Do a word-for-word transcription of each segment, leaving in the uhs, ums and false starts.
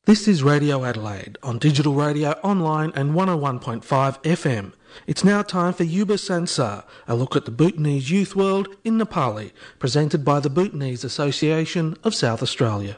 This is Radio Adelaide on digital radio, online and one oh one point five F M. It's now time for Yuba Sansar, a look at the Bhutanese youth world in Nepali, presented by the Bhutanese Association of South Australia.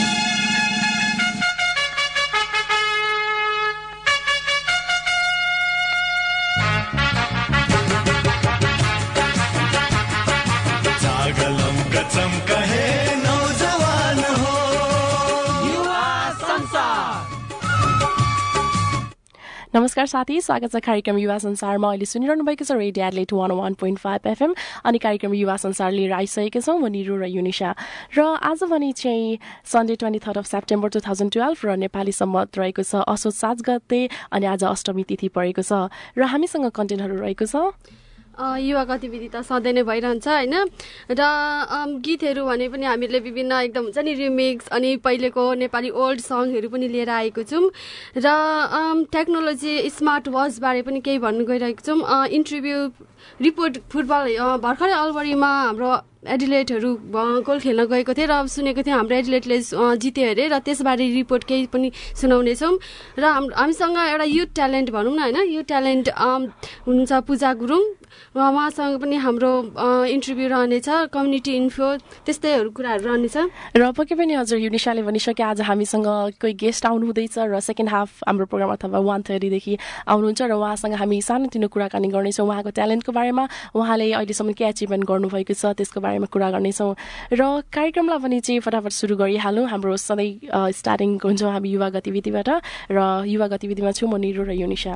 नमस्कार साथी, स्वागत छ कार्यक्रम युवा संसारमा। अहिले सुनिरहनु भएको छ radio Adelaide one one point five FM अनि कार्यक्रम युवा संसार लिएर आइसकेको छौँ म निरु र युनिशा। र आज भने चाहिँ Sunday twenty third of September two thousand twelve र नेपाली सम्मत रहेको छ असोज सात गते अनि आज अष्टमी तिथि परेको छ र हामीसँग कन्टेन्टहरू रहेको छ। युवा गतिविधि त सधैँ नै भइरहन्छ होइन, र गीतहरू भने पनि हामीले विभिन्न एकदम हुन्छ नि रिमिक्स अनि पहिलेको नेपाली ओल्ड सङहरू पनि लिएर आएको छौँ र टेक्नोलोजी स्मार्ट वाचबारे पनि केही भन्नु गइरहेको छौँ। इन्टरभ्यू रिपोर्ट फुटबल भर्खरै अलबरीमा हाम्रो एडिलेटहरू गोल खेल्न गएको थिएँ र सुनेको थिएँ हाम्रो एडिलेटले जित्यो अरे र त्यसबारे रिपोर्ट केही पनि सुनाउनेछौँ। र हाम हामीसँग एउटा युथ ट्यालेन्ट भनौँ न होइन, युथ ट्यालेन्ट हुनुहुन्छ पूजा गुरुङ, उहाँसँग पनि हाम्रो इन्टरभ्यू रहनेछ, कम्युनिटी इन्फो त्यस्तैहरू कुराहरू रहनेछ। र पक्कै पनि हजुर युनिसाले भनिसके आज हामीसँग कोही गेस्ट आउनुहुँदैछ र सेकेन्ड हाफ हाम्रो प्रोग्राम अथवा वान थर्टीदेखि आउनुहुन्छ र उहाँसँग हामी सानोतिनो कुराकानी गर्नेछौँ उहाँको ट्यालेन्टको बारेमा, उहाँले अहिलेसम्म के एचिभमेन्ट गर्नुभएको छ त्यसको बारेमा कुरा गर्नेछौँ। र कार्यक्रमलाई पनि चाहिँ फटाफट सुरु गरिहालौँ। हाम्रो सधैँ स्टार्टिङ हुन्छौँ हामी युवा गतिविधिबाट र युवा गतिविधिमा छु म निरु र युनिशा।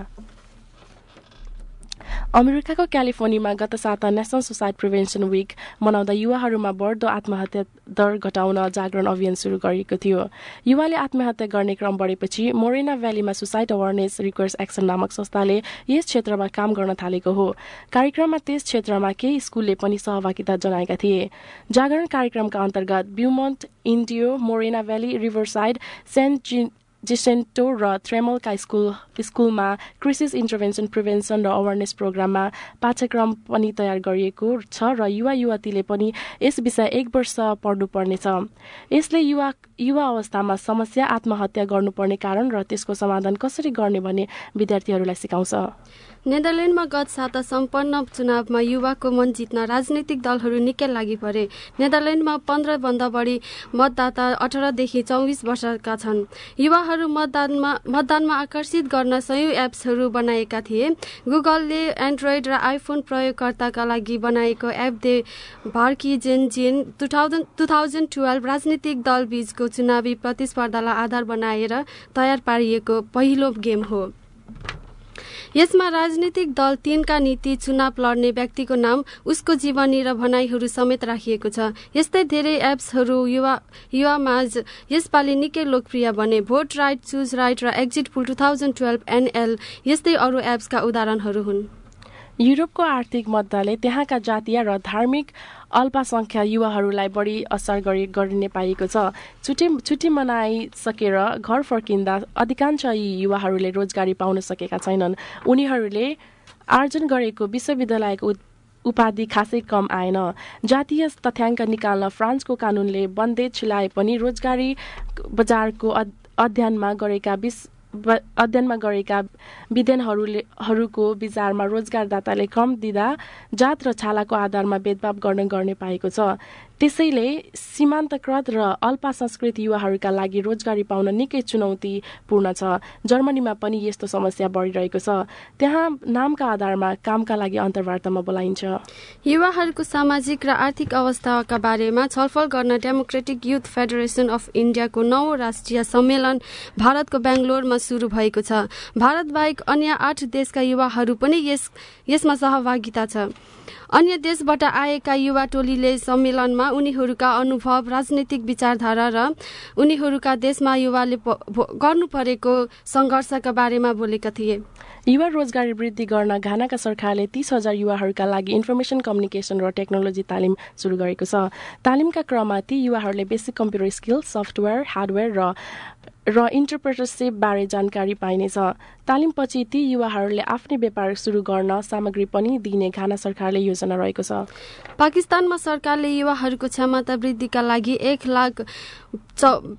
अमेरिकाको क्यालिफोर्नियामा गत साता नेसनल सुसाइड प्रिभेन्सन विक मनाउँदा युवाहरूमा बढ्दो आत्महत्या दर घटाउन जागरण अभियान सुरु गरिएको थियो। युवाले आत्महत्या गर्ने क्रम बढेपछि मोरेना भ्यालीमा सुसाइड अवेरनेस रिक्वेस्ट एक्सन नामक संस्थाले यस क्षेत्रमा काम गर्न थालेको हो। कार्यक्रममा त्यस क्षेत्रमा केही स्कुलले पनि सहभागिता जनाएका थिए। जागरण कार्यक्रमका अन्तर्गत Beaumont, Indio, Moreno Valley, Riverside, San जिन जेसेन्टो र थ्रेमलका स्कुल स्कुलमा क्रिसिस इन्टरभेन्सन प्रिभेन्सन र अवेरनेस प्रोग्राममा पाठ्यक्रम पनि तयार गरिएको छ र युवा युवतीले पनि यस विषय एक वर्ष पढ्नुपर्नेछ। यसले युवा युवा अवस्थामा समस्या, आत्महत्या गर्नुपर्ने कारण र त्यसको समाधान कसरी गर्ने भन्ने विद्यार्थीहरूलाई सिकाउँछ। नेदरल्यान्डमा गत साता सम्पन्न चुनावमा युवाको मन जित्न राजनैतिक दलहरू निकै लागि परे। नेदरल्यान्डमा पन्ध्रभन्दा बढी मतदाता अठारदेखि चौबिस वर्षका छन्। युवाहरू मतदानमा मतदानमा आकर्षित गर्न सयौं एप्सहरू बनाएका थिए। गुगलले एन्ड्रोइड र आइफोन प्रयोगकर्ताका लागि बनाएको एप दे भारकी जेन जेन two thousand two thousand twelve राजनीतिक दल बीचको चुनावी प्रतिस्पर्धालाई आधार बनाएर तयार पारिएको पहिलो गेम हो। यसमा राजनीतिक दल तीनका नीति, चुनाव लड्ने व्यक्तिको नाम, उसको जीवनी र भनाइहरू समेत राखिएको छ। यस्तै धेरै एप्सहरू युवा युवामाझ यसपालि निकै लोकप्रिय बने। भोट राइट, चुज राइट र exit poll two thousand twelve NL यस्तै अरू एप्सका उदाहरणहरू हुन्। युरोपको आर्थिक मुद्दाले त्यहाँका जातीय र धार्मिक अल्पसङ्ख्या युवाहरूलाई बढी असर गरी गर्ने पाइएको छ। छुट्टी छुट्टी मनाइसकेर घर फर्किँदा अधिकांश यी युवाहरूले रोजगारी पाउन सकेका छैनन्। उनीहरूले आर्जन गरेको विश्वविद्यालयको उपाधि खासै कम आएन। जातीय तथ्याङ्क निकाल्न फ्रान्सको कानुनले बन्देज लाए पनि रोजगारी बजारको अध्ययनमा गरेका विश अध्ययनमा गरेका विद्वानहरूले हरूको विचारमा रोजगारदाताले कम दिँदा जात र छालाको आधारमा भेदभाव गर्न गर्ने पाएको छ। त्यसैले सीमान्तकृत र अल्पसंस्कृत युवाहरूका लागि रोजगारी पाउन निकै चुनौतीपूर्ण छ। जर्मनीमा पनि यस्तो समस्या बढिरहेको छ। त्यहाँ नामका आधारमा कामका लागि अन्तर्वार्तामा बोलाइन्छ। युवाहरूको सामाजिक र आर्थिक अवस्थाका बारेमा छलफल गर्न डेमोक्रेटिक युथ फेडरेसन अफ इन्डियाको नौ राष्ट्रिय सम्मेलन भारतको बेङ्गलोरमा सुरु भएको छ। भारत बाहेक अन्य आठ देशका युवाहरू पनि यस यसमा सहभागिता छ। अन्य देशबाट आएका युवा टोलीले सम्मेलनमा उनीहरूका अनुभव, राजनीतिक विचारधारा र उनीहरूका देशमा युवाले गर्नु परेको सङ्घर्षका बारेमा बोलेका थिए। युवा रोजगारी वृद्धि गर्न घानाका सरकारले तीस हजार युवाहरूका लागि इन्फर्मेसन कम्युनिकेसन र टेक्नोलोजी तालिम सुरु गरेको छ। तालिमका क्रममा ती युवाहरूले basic computer skill, software, hardware र र इन्टरप्रेटरसिप बारे जानकारी पाइनेछ। तालिमपछि ती युवाहरूले आफ्नै व्यापार सुरु गर्न सामग्री पनि दिने घाना सरकारले योजना रहेको छ। पाकिस्तानमा सरकारले युवाहरूको क्षमता वृद्धिका लागि एक लाख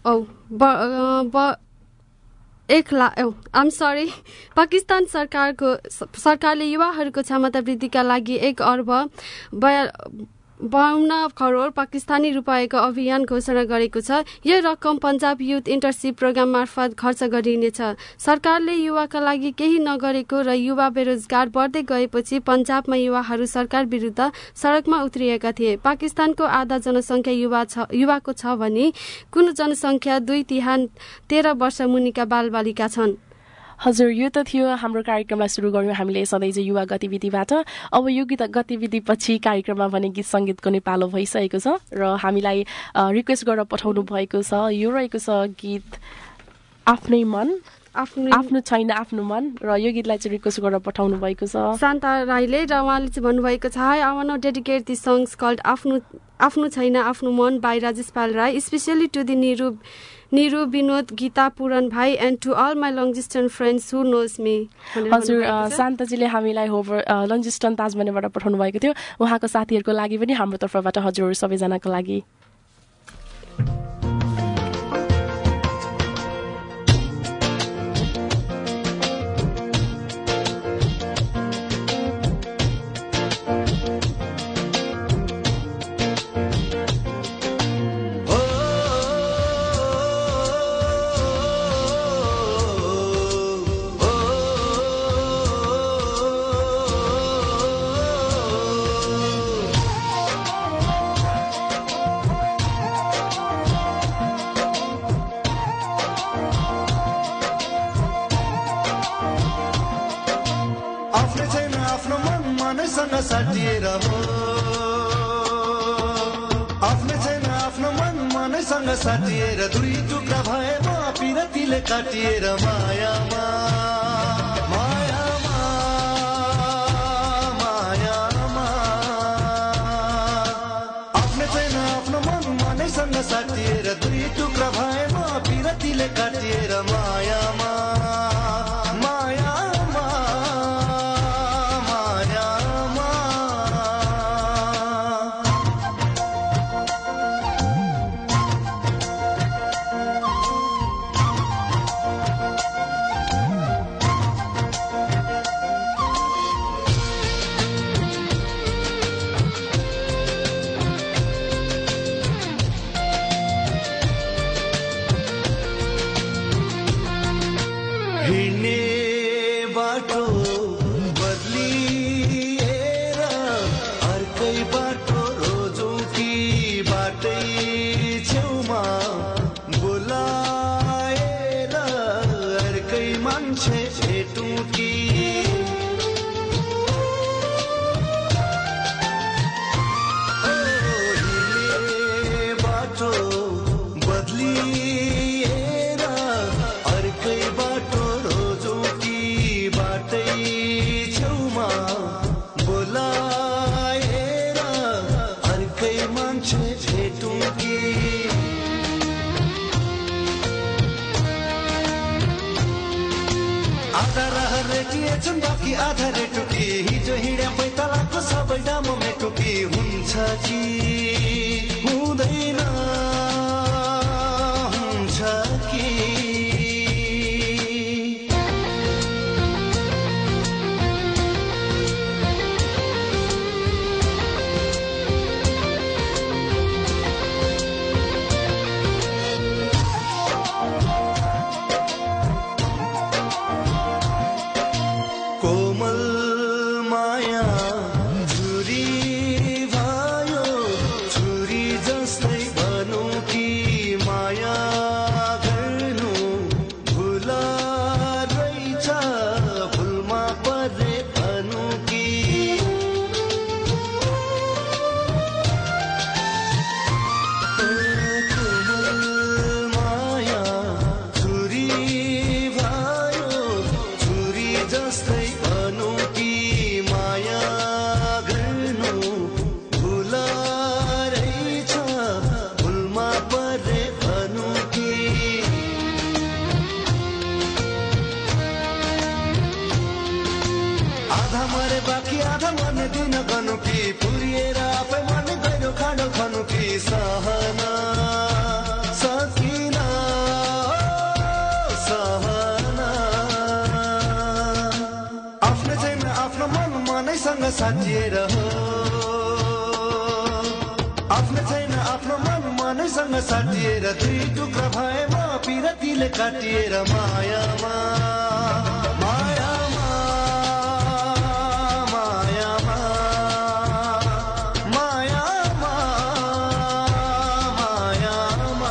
एक लाख आम सरी पाकिस्तान सरकारको सरकारले युवाहरूको क्षमता वृद्धिका लागि एक अर्ब बया बाउन्न करोड पाकिस्तानी रुपियाँको अभियान घोषणा गरेको छ। यो रकम पन्जाब युथ इन्टर्नशिप प्रोग्राम मार्फत खर्च गरिनेछ। सरकारले युवाका लागि केही नगरेको र युवा बेरोजगार बढ्दै गएपछि पन्जाबमा युवाहरू सरकार विरुद्ध सडकमा उत्रिएका थिए। पाकिस्तानको आधा जनसङ्ख्या युवा छ युवाको छ भने कुल जनसङ्ख्या दुई तिहान तेह्र वर्ष मुनिका बालबालिका छन्। हजुर, यो त थियो हाम्रो कार्यक्रमलाई सुरु गर्यौँ हामीले सधैँ चाहिँ युवा गतिविधिबाट। अब यो गीत गतिविधि पछि कार्यक्रममा भने गीत सङ्गीतको नै पालो भइसकेको छ र हामीलाई रिक्वेस्ट गरेर पठाउनु भएको छ। यो रहेको छ गीत आफ्नै मन आफ्नो आफ्नो छैन आफ्नो मन र यो गीतलाई चाहिँ रिक्वेस्ट गरेर पठाउनु भएको छ शान्ता राईले र उहाँले चाहिँ भन्नुभएको छ hi I want to dedicate this songs called आफ्नो आफ्नो छैन आफ्नो मन by Rajesh Pal Rai specially to the Niru Niru Binod Gita Puran भाइ and to all my long distance friends who knows me. हजुर, शान्ताजीले हामीलाई होभर लङ डिस्टेन्स ताजमानीबाट पठाउनु भएको थियो। उहाँको साथीहरूको लागि पनि हाम्रो तर्फबाट हजुर सबैजनाको लागि साटिएर हो आफ्नै छैन आफ्नो मन मनैसँग साटिएर दुई टुक्रा भएमा पिरतीले काटिएर मायामा मायामा मायामा आफ्नै छैन आफ्नो मन मनैसँग साटिएर दुई टुक्रा भएमा पिरतीले काटिएर मायामा छुरी साटिएर हो आफ्नो छैन आफ्नो मन मनैसँग साटिएर दुई टुक्रा भएमा पिरतीले काटिएर मायामा मायामा मायामा मायामा मायामा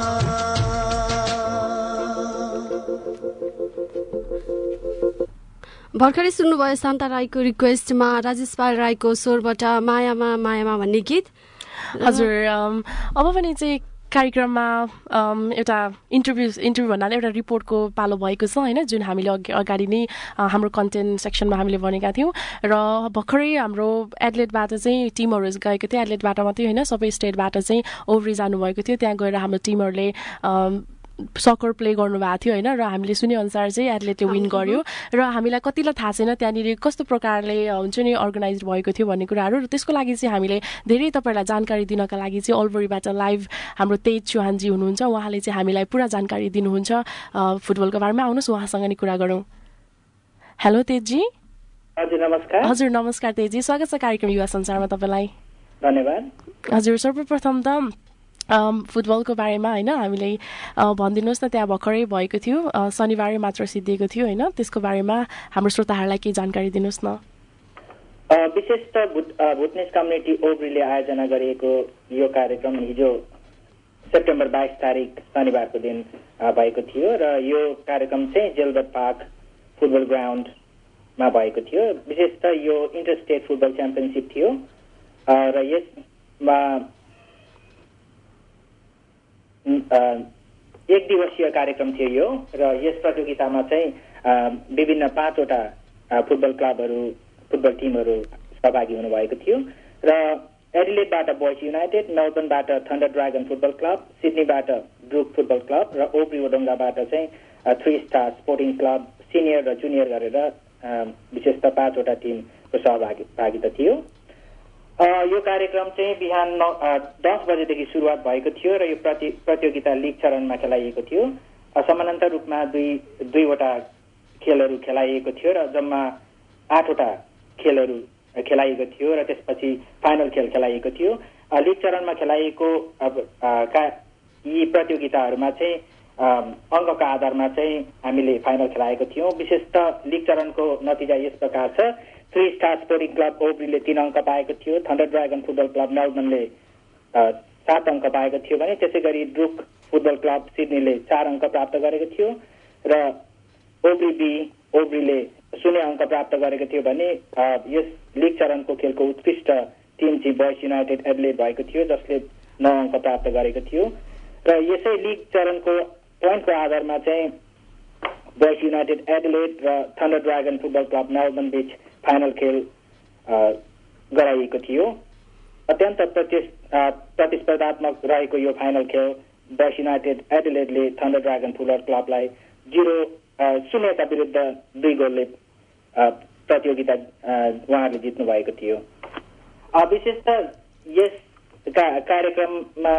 भर्खरै सुन्नुभयो शान्ता राईको रिक्वेस्टमा राजेश पाल राईको स्वरबाट मायामा मायामा भन्ने गीत। हजुर, अब पनि चाहिँ कार्यक्रममा एउटा इन्टरभ्यू इन्टरभ्यू भन्नाले एउटा रिपोर्टको पालो भएको छ होइन, जुन हामीले अघि अगाडि नै हाम्रो कन्टेन्ट सेक्सनमा हामीले भनेका थियौँ। र भर्खरै हाम्रो एडलेटबाट चाहिँ टिमहरू गएको थियो, एडलेटबाट मात्रै होइन सबै स्टेटबाट चाहिँ ओभरी जानुभएको थियो। त्यहाँ गएर हाम्रो टिमहरूले सकर प्ले गर्नुभएको थियो होइन, र हामीले सुनेअनुसार चाहिँ एथलेटले विन गर्यो। र हामीलाई कतिलाई थाहा छैन त्यहाँनिर कस्तो प्रकारले हुन्छ नि अर्गनाइज भएको थियो भन्ने कुराहरू, र त्यसको लागि चाहिँ हामीले धेरै तपाईँहरूलाई जानकारी दिनका लागि चाहिँ ओल्बरीबाट लाइभ हाम्रो तेज चौहानजी हुनुहुन्छ, उहाँले चाहिँ हामीलाई पुरा जानकारी दिनुहुन्छ फुटबलको बारेमा। आउनुहोस् उहाँसँग नि कुरा गरौँ। हेलो तेजजी। हजुर नमस्कार। हजुर नमस्कार तेजजी, स्वागत छ कार्यक्रम युवा संसारमा तपाईँलाई। धन्यवाद। हजुर, सर्वप्रथम त फुटबलको बारेमा होइन हामीले भनिदिनुहोस् न, त्यहाँ भर्खरै भएको थियो, शनिबार मात्र सिद्धिएको थियो होइन, त्यसको बारेमा हाम्रो श्रोताहरूलाई केही जानकारी दिनुहोस् न। विशेष त भुटनिस कम्युनिटी ओभरीले आयोजना गरिएको यो कार्यक्रम हिजो सेप्टेम्बर बाइस तारिक शनिबारको दिन भएको थियो र यो कार्यक्रम चाहिँ जेलबर्ट पार्क फुटबल ग्राउन्डमा भएको थियो। विशेष त यो इन्टर स्टेट फुटबल च्याम्पियनसिप थियो र यसमा एक दिवसीय कार्यक्रम थियो यो, र यस प्रतियोगितामा चाहिँ विभिन्न पाँचवटा फुटबल क्लबहरू फुटबल टिमहरू सहभागी हुनुभएको थियो। र एडिलेडबाट बोइज युनाइटेड, मेलबर्नबाट थन्डर ड्रागन फुटबल क्लब, सिडनीबाट ब्रुक फुटबल क्लब र ओब्री ओडोङ्गाबाट चाहिँ three star sporting club senior र जुनियर गरेर विशेष त पाँचवटा टिमको सहभागी भागिता थियो। यो कार्यक्रम चाहिँ बिहान नौ दस बजेदेखि सुरुवात भएको थियो र यो प्रति प्रतियोगिता लिग चरणमा खेलाइएको थियो। समानान्तर रूपमा दुई दुईवटा खेलहरू खेलाइएको थियो र जम्मा आठवटा खेलहरू खेलाइएको थियो र त्यसपछि फाइनल खेल खेलाइएको थियो। लिग चरणमा खेलाइएको का यी प्रतियोगिताहरूमा चाहिँ अङ्कका आधारमा चाहिँ हामीले फाइनल खेलाएको थियौँ। विशेष त लिग चरणको नतिजा यस प्रकार छ। थ्री स्टार स्पोर्टिङ क्लब ओब्रीले तीन अङ्क पाएको थियो, थन्डर ड्रागन फुटबल क्लब मेलबर्नले सात अङ्क पाएको थियो भने त्यसै गरी ब्रुक फुटबल क्लब सिडनीले चार अङ्क प्राप्त गरेको थियो र ओब्री बी ओब्रीले शून्य अङ्क प्राप्त गरेको थियो भने यस लिग चरणको खेलको उत्कृष्ट टिम चाहिँ बोइज युनाइटेड एडलेड भएको थियो जसले नौ अङ्क प्राप्त गरेको थियो। र यसै लिग चरणको पोइन्टको आधारमा चाहिँ बोइज युनाइटेड एडलेड र thunder dragon football club Melbourne बीच फाइनल खेल गराइएको थियो। अत्यन्त प्रतिस्पर्धात्मक रहेको यो फाइनल खेल बोइज युनाइटेड एडिलेडले थन्डर ड्रागन फुटबल क्लबलाई जिरो शून्यका विरुद्ध दुई गोलले प्रतियोगिता उहाँहरूले जित्नु भएको थियो। विशेष त यस कार्यक्रममा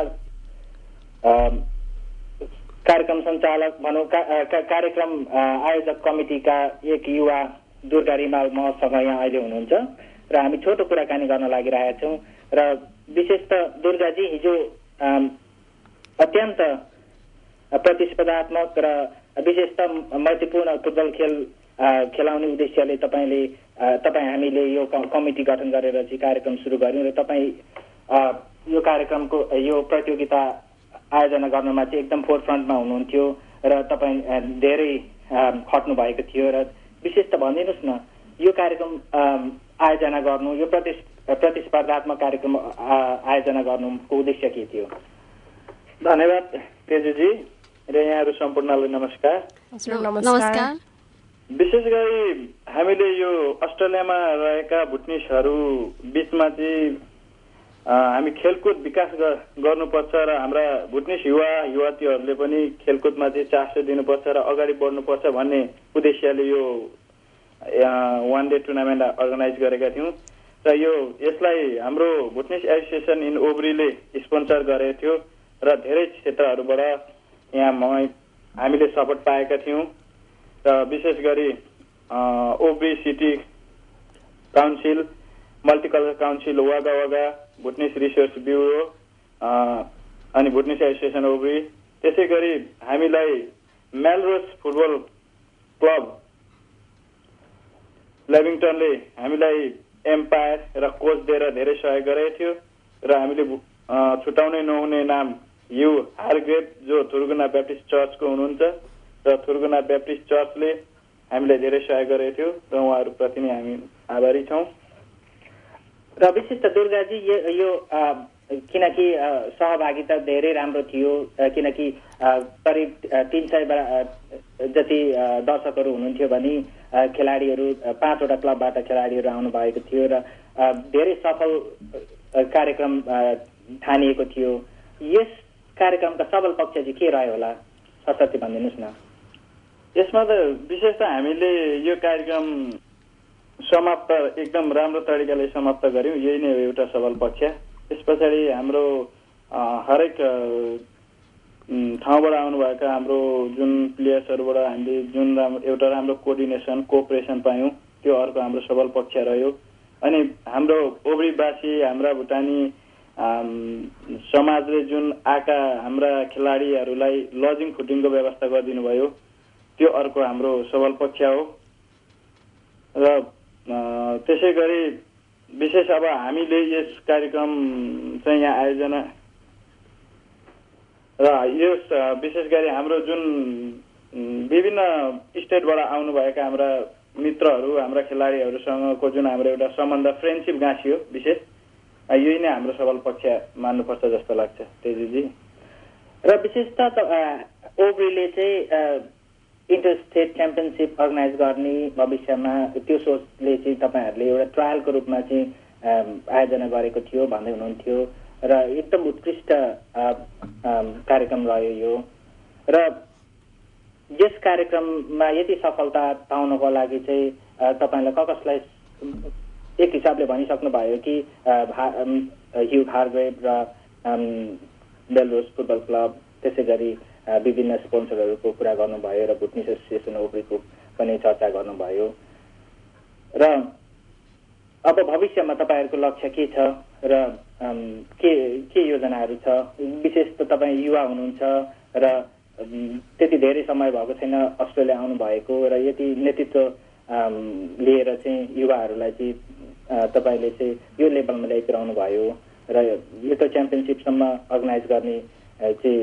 कार्यक्रम सञ्चालक भनौँ कार्यक्रम आयोजक कमिटीका एक युवा दुर्गा रिमाल मसँग यहाँ अहिले हुनुहुन्छ र हामी छोटो कुराकानी गर्न लागिरहेका छौँ। र विशेष त दुर्गाजी हिजो अत्यन्त प्रतिस्पर्धात्मक र विशेष त मैत्रीपूर्ण फुटबल खेल खेलाउने उद्देश्यले तपाईँले तपाईँ हामीले यो कमिटी गठन गरेर चाहिँ कार्यक्रम सुरु गऱ्यौँ र तपाईँ यो कार्यक्रमको यो प्रतियोगिता आयोजना गर्नमा चाहिँ एकदम फोरफ्रन्टमा हुनुहुन्थ्यो र तपाईँ धेरै खट्नु भएको थियो। र विशेष त भनिदिनुहोस् न यो कार्यक्रम आयोजना गर्नु, यो प्रति प्रतिस्पर्धात्मक कार्यक्रम आयोजना गर्नुको उद्देश्य के थियो? धन्यवाद तेजुजी र यहाँहरू सम्पूर्णलाई नमस्कार। नमस्कार। विशेष गरी हामीले यो अस्ट्रेलियामा रहेका भुटनिसहरू बिचमा चाहिँ हामी खेलकुद विकास गर्नुपर्छ र हाम्रा भुटनिस युवा युवतीहरूले पनि खेलकुदमा चाहिँ चासो दिनुपर्छ र अगाडि बढ्नुपर्छ भन्ने उद्देश्यले यो वान डे टुर्नामेन्ट अर्गनाइज गरेका थियौँ र यो यसलाई हाम्रो भुटनिस एसोसिएसन इन ओब्रीले स्पोन्सर गरेको थियो र धेरै क्षेत्रहरूबाट यहाँ हामीले सपोर्ट पाएका थियौँ र विशेष गरी Albury city council multicultural council Wagga Wagga, Bhutanese research bureau अनि भुटनिस एसोसिएसन ओब्री, त्यसै गरी हामीलाई मेलरोज फुटबल क्लब लेभिङटनले हामीलाई एम्पायर र कोच दिएर धेरै सहयोग गरेको थियो र हामीले छुटाउनै नहुने नाम यु हार्ग्रेभ जो थुर्गुना ब्याप्टिस्ट चर्चको हुनुहुन्छ र थुर्गुना ब्याप्टिस्ट चर्चले हामीलाई धेरै सहयोग गरेको थियो र उहाँहरूप्रति नै हामी आभारी छौँ। र विशेष त दुर्गाजी यो किनकि सहभागिता धेरै राम्रो थियो, किनकि करिब तीन सय जति दर्शकहरू हुनुहुन्थ्यो भने खेलाडीहरू पाँचवटा क्लबबाट खेलाडीहरू आउनु भएको थियो र धेरै सफल कार्यक्रम ठानिएको थियो। यस कार्यक्रमका सबल पक्ष चाहिँ के रह्यो होला, सशक्ति भनिदिनुहोस् न। यसमा त विशेष त हामीले यो कार्यक्रम समाप्त एकदम राम्रो तरिकाले समाप्त गर्यौँ, यही नै हो एउटा सबल पक्ष। त्यस पछाडि हाम्रो हरेक ठाउँबाट आउनुभएका हाम्रो जुन प्लेयर्सहरूबाट हामीले जुन राम्रो एउटा राम्रो कोअर्डिनेसन कोअपरेसन पायौँ, त्यो अर्को हाम्रो सबल पक्ष रह्यो। अनि हाम्रो ओब्रीवासी हाम्रा भुटानी समाजले जुन आएका हाम्रा खेलाडीहरूलाई लजिङ फुडिङको व्यवस्था गरिदिनु भयो, त्यो अर्को हाम्रो सबल पक्ष हो। र त्यसै गरी विशेष अब हामीले यस कार्यक्रम चाहिँ यहाँ आयोजना र यस विशेष गरी हाम्रो जुन विभिन्न स्टेटबाट आउनुभएका हाम्रा मित्रहरू हाम्रा खेलाडीहरूसँगको जुन हाम्रो एउटा सम्बन्ध फ्रेन्डसिप गाँसियो, विशेष यही नै हाम्रो सबल पक्ष मान्नुपर्छ जस्तो लाग्छ तेजीजी। र विशेष त ओब्रीले चाहिँ इन्टर स्टेट च्याम्पियनसिप अर्गनाइज गर्ने भविष्यमा त्यो सोचले चाहिँ तपाईँहरूले एउटा ट्रायलको रूपमा चाहिँ आयोजना गरेको थियो भन्दै हुनुहुन्थ्यो र एकदम उत्कृष्ट कार्यक्रम रह्यो यो। र यस कार्यक्रममा यति सफलता पाउनको लागि चाहिँ तपाईँलाई क कसलाई एक हिसाबले भनिसक्नु भयो कि ह्यु हार्ग्रेभ र मेलरोज फुटबल क्लब, त्यसै गरी विभिन्न स्पोन्सरहरूको कुरा गर्नुभयो र भुटनिस एसोसिएसन ओब्रीको पनि चर्चा गर्नुभयो। र अब भविष्यमा तपाईँहरूको लक्ष्य के छ र के के योजनाहरू छ? विशेष त तपाईँ युवा हुनुहुन्छ र त्यति धेरै समय भएको छैन अस्ट्रेलिया आउनुभएको र यति नेतृत्व लिएर चाहिँ युवाहरूलाई चाहिँ तपाईँले चाहिँ यो लेभलमा ल्याइपुर्याउनु भयो र यो त च्याम्पियनसिपसम्म अर्गनाइज गर्ने चाहिँ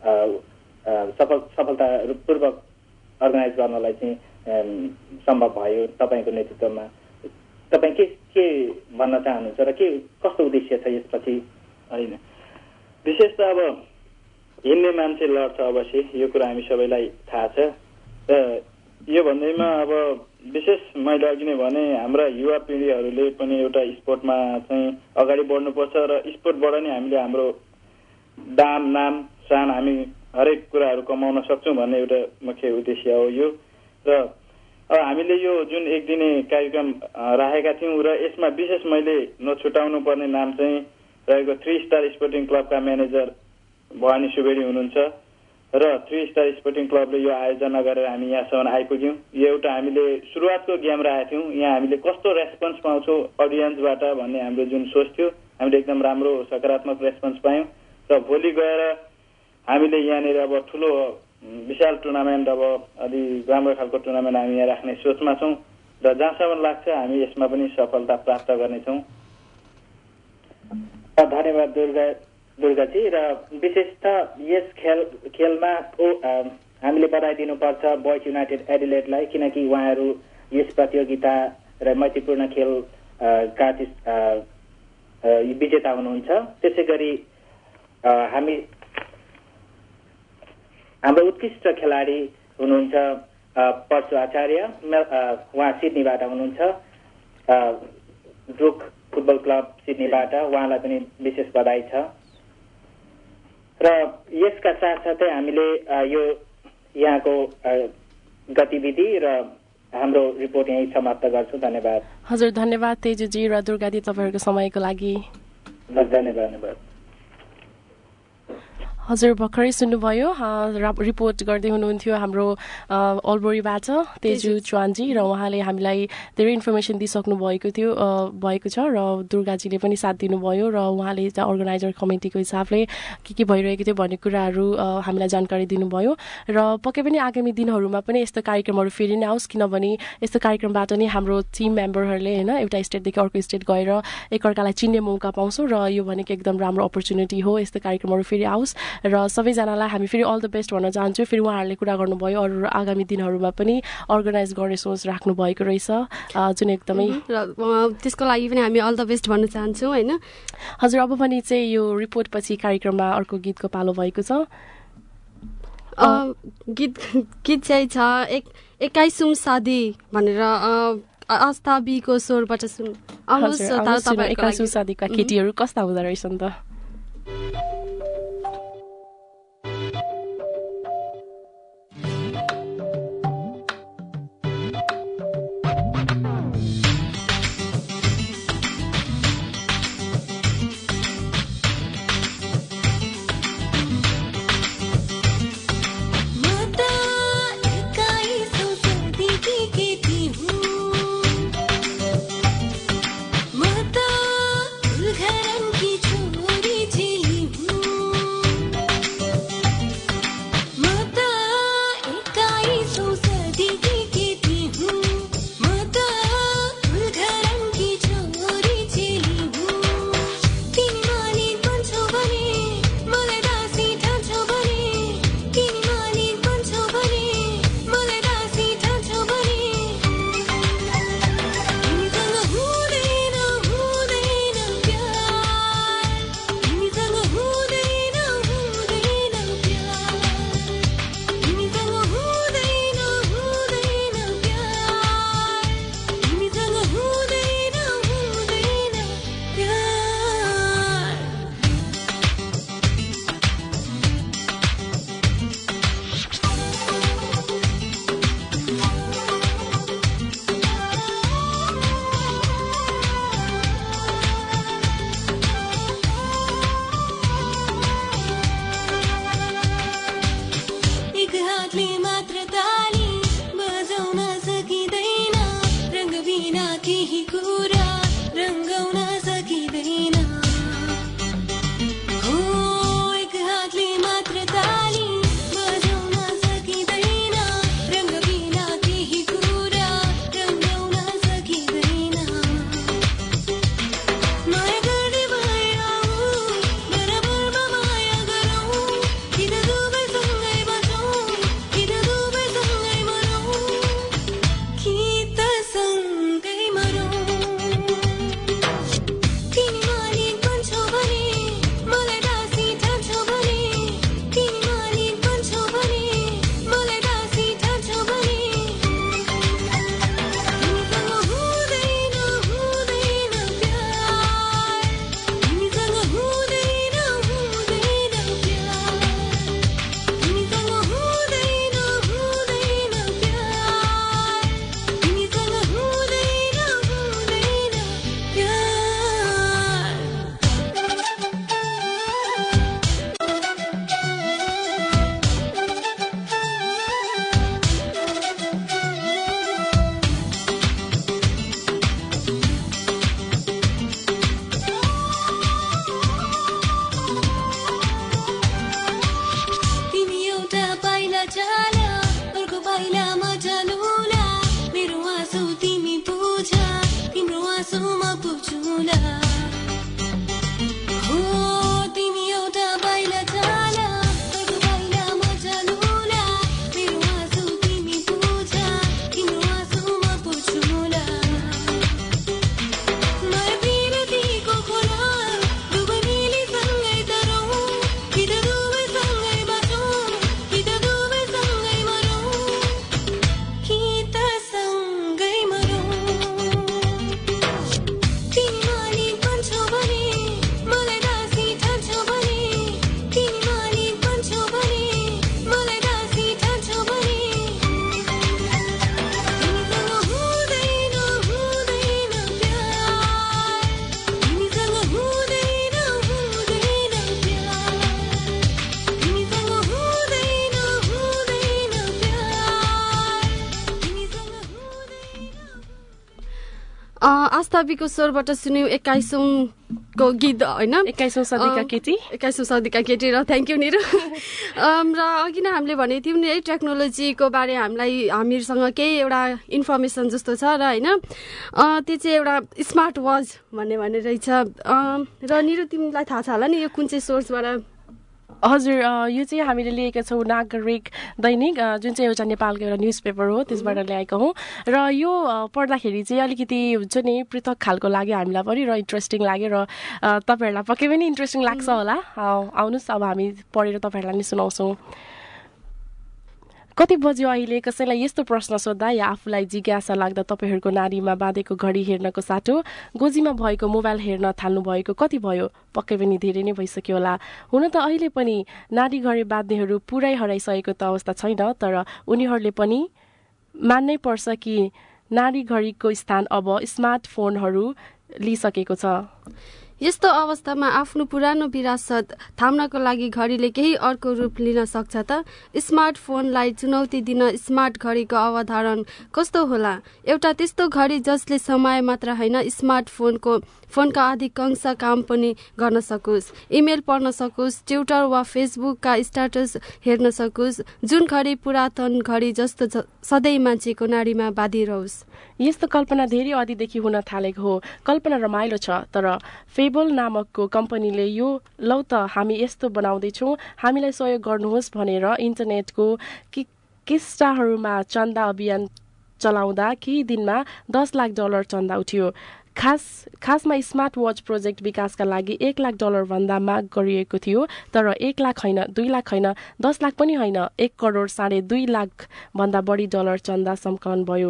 सफल सफलतापूर्वक अर्गनाइज गर्नलाई चाहिँ सम्भव भयो तपाईँको नेतृत्वमा। तपाईँ के के भन्न चाहनुहुन्छ र के कस्तो उद्देश्य छ यसपछि? होइन, विशेष त अब हिँड्ने मान्छे लड्छ अवश्य, यो कुरा हामी सबैलाई थाहा छ। र यो भन्दैमा अब विशेष मैले अघि नै भने हाम्रा युवा पिँढीहरूले पनि एउटा स्पोर्टमा चाहिँ अगाडि बढ्नुपर्छ र स्पोर्टबाट नै हामीले हाम्रो दाम नाम सान हामी हरेक कुराहरू कमाउन सक्छौँ भन्ने एउटा मुख्य उद्देश्य हो यो। र अब हामीले यो जुन एक दिने कार्यक्रम राखेका थियौँ र यसमा विशेष मैले नछुटाउनु पर्ने नाम चाहिँ रहेको थ्री स्टार स्पोर्टिङ क्लबका म्यानेजर भवानी सुवेदी हुनुहुन्छ र थ्री स्टार स्पोर्टिङ क्लबले यो आयोजना गरेर हामी यहाँसम्म आइपुग्यौँ। यो एउटा हामीले सुरुवातको गेम राखेका थियौँ, यहाँ हामीले कस्तो रेस्पोन्स पाउँछौँ अडियन्सबाट भन्ने हाम्रो जुन सोच थियो, हामीले एकदम राम्रो सकारात्मक रेस्पोन्स पायौँ र भोलि गएर हामीले यहाँनिर अब ठुलो विशाल टुर्नामेन्ट अब अलि राम्रो खालको टुर्नामेन्ट हामी यहाँ राख्ने सोचमा छौँ र जहाँसम्म लाग्छ हामी यसमा पनि सफलता प्राप्त गर्नेछौँ। धन्यवाद दुर्गा दुर्गाजी। र विशेष त यस खेल खेलमा ओ हामीले बधाई दिनुपर्छ बोइज युनाइटेड एडिलेडलाई, किनकि उहाँहरू यस प्रतियोगिता र मैत्रीपूर्ण खेल का विजेता हुनुहुन्छ। त्यसै गरी हामी हाम्रो उत्कृष्ट खेलाडी हुनुहुन्छ परशु आचार्य, उहाँ सिडनीबाट हुनुहुन्छ, ड्रुक फुटबल क्लब सिडनीबाट, उहाँलाई पनि विशेष बधाई छ। र यसका साथसाथै हामीले यो यहाँको गतिविधि र हाम्रो रिपोर्ट यहीँ समाप्त गर्छौँ। धन्यवाद। हजुर धन्यवाद तेजुजी र दुर्गादी तपाईँहरूको समयको लागि। धन्यवाद। हजुर भर्खरै सुन्नुभयो रिपोर्ट गर्दै हुनुहुन्थ्यो हाम्रो अल्बोरीबाट तेजु च्वान्जी र उहाँले हामीलाई धेरै इन्फर्मेसन दिइसक्नु भएको थियो भएको छ र दुर्गाजीले पनि साथ दिनुभयो र उहाँले अर्गनाइजर कमिटीको हिसाबले के के भइरहेको थियो भन्ने कुराहरू हामीलाई जानकारी दिनुभयो र पक्कै पनि आगामी दिनहरूमा पनि यस्तो कार्यक्रमहरू फेरि नै आओस् किनभने यस्तो कार्यक्रमबाट नै हाम्रो टिम मेम्बरहरूले होइन एउटा स्टेटदेखि अर्को स्टेट गएर एकअर्कालाई चिन्ने मौका पाउँछौँ र यो भनेको एकदम राम्रो अपर्च्युनिटी हो यस्तो कार्यक्रमहरू फेरि आओस् र सबैजनालाई हामी फेरि अल द बेस्ट भन्न चाहन्छु फेरि उहाँहरूले कुरा गर्नुभयो अरू आगामी दिनहरूमा पनि अर्गनाइज गर्ने सोच राख्नु भएको रहेछ जुन एकदमै र त्यसको लागि पनि हामी अल द बेस्ट भन्न चाहन्छौँ होइन हजुर अब पनि चाहिँ यो रिपोर्ट पछि कार्यक्रममा अर्को गीतको पालो भएको छ गीत गीत चाहिँ छ एक एक्काइसौँ शादी भनेर आस्था बीको स्वरबाट सुन एक्काइसौँ शादीका केटीहरू कस्ता हुँदो रहेछन् त घरन की छोरी आस्थाबीको स्वरबाट सुन्यौँ एक्काइसौँ को गीत होइन एक्काइसौँ सदीका केटी एक्काइसौँ सदीका केटी र थ्याङ्क यू निरु र अघि नै हामीले भनेको थियौँ नि है टेक्नोलोजीको बारे हामीलाई हामीसँग केही एउटा इन्फर्मेसन जस्तो छ र होइन त्यो चाहिँ एउटा स्मार्ट वाच भन्ने भन्ने रहेछ र निरु तिमीलाई थाहा छ होला नि यो कुन चाहिँ सोर्सबाट हजुर यो चाहिँ हामीले लिएका छौँ नागरिक दैनिक जुन चाहिँ एउटा नेपालको एउटा न्युज पेपर हो त्यसबाट ल्याएका हौँ र यो पढ्दाखेरि चाहिँ अलिकति हुन्छ नि पृथक खालको लाग्यो हामीलाई पनि र इन्ट्रेस्टिङ लाग्यो र तपाईँहरूलाई पक्कै पनि इन्ट्रेस्टिङ लाग्छ होला आउनुहोस् अब हामी पढेर तपाईँहरूलाई नि सुनाउँछौँ कति बज्यो अहिले कसैलाई यस्तो प्रश्न सोद्धा या आफूलाई जिज्ञासा लाग्दा तपाईँहरूको नारीमा बाँधेको घडी हेर्नको साटो गोजीमा भएको मोबाइल हेर्न थाल्नु भएको कति भयो पक्कै पनि धेरै नै भइसक्यो होला हुन त अहिले पनि नारी घडी बाँध्नेहरू पुरै हराइसकेको त अवस्था छैन तर उनीहरूले पनि मान्नै पर्छ कि नारी घडीको स्थान अब स्मार्टफोनहरू लिइसकेको छ यस्तो अवस्थामा आफ्नो पुरानो विरासत थाम्नको लागि घडीले केही अर्को रूप लिन सक्छ त स्मार्टफोनलाई चुनौती दिन स्मार्ट घडीको अवधारण कस्तो होला एउटा त्यस्तो घडी जसले समय मात्र होइन स्मार्टफोनको फोनका अधिकांश काम पनि गर्न सकोस् इमेल पढ्न सकोस् ट्विटर वा फेसबुकका स्ट्याटस हेर्न सकोस् जुन घडी पुरातन घडी जस्तो सधैँ मान्छेको नाडीमा बाँधिरहोस् यस्तो कल्पना धेरै अघिदेखि हुन थालेको हो कल्पना रमाइलो छ तर फेबल नामकको कम्पनीले यो लौ त हामी यस्तो बनाउँदैछौँ हामीलाई सहयोग गर्नुहोस् भनेर इन्टरनेटको कि किस्टाहरूमा चन्दा अभियान चलाउँदा केही दिनमा दस लाख डलर चन्दा उठ्यो खास खासमा स्मार्ट वाच प्रोजेक्ट विकासका लागि एक लाख डलर भन्दा माग गरिएको थियो तर एक लाख होइन दुई लाख होइन दस लाख पनि होइन एक करोड साढे दुई लाख भन्दा बढी डलर चन्दा सङ्कलन भयो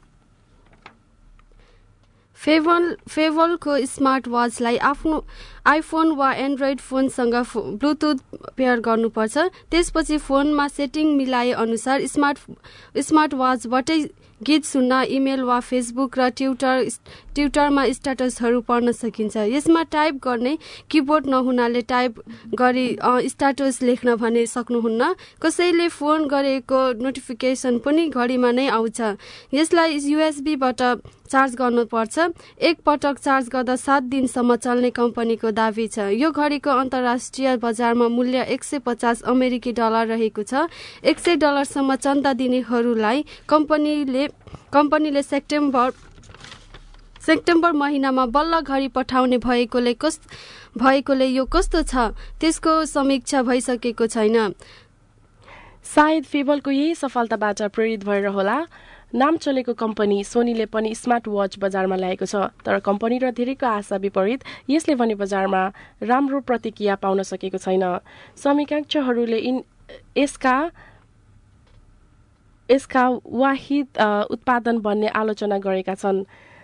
फेभल फेभलको स्मार्ट वाचलाई आफ्नो आइफोन वा एन्ड्रोइड फोनसँग ब्लुटुथ पेयर गर्नुपर्छ त्यसपछि फोनमा सेटिङ मिलाए अनुसार स्मार्ट स्मार्ट वाचबाटै गीत सुन्न इमेल वा फेसबुक र ट्विटर ट्विटरमा स्ट्याटसहरू पढ्न सकिन्छ यसमा टाइप गर्ने किबोर्ड नहुनाले टाइप गरी स्ट्याटस लेख्न भने सक्नुहुन्न कसैले फोन गरेको नोटिफिकेसन पनि घडीमा नै आउँछ यसलाई युएसबीबाट चार्ज गर्नुपर्छ एक पटक चार्ज गर्दा सात दिनसम्म चल्ने कम्पनीको दावी छ यो घडीको अन्तर्राष्ट्रिय बजारमा मूल्य एक सय पचास अमेरिकी डलर रहेको छ एक सय डलरसम्म चन्दा दिनेहरूलाई कम्पनीले कम्पनीले सेप्टेम्बर सेप्टेम्बर महिनामा बल्ल घडी पठाउने भएकोले कस भएकोले यो कस्तो छ त्यसको समीक्षा भइसकेको छैन सायद फेबलको यही सफलताबाट प्रेरित भएर होला नाम चलेको कम्पनी सोनीले पनि स्मार्ट वाच बजारमा ल्याएको छ तर कम्पनी र धेरैको आशा विपरीत यसले भने बजारमा राम्रो प्रतिक्रिया पाउन सकेको छैन समीक्षकहरूले इन यसका यसका वाहिद उत्पादन भन्ने आलोचना गरेका छन्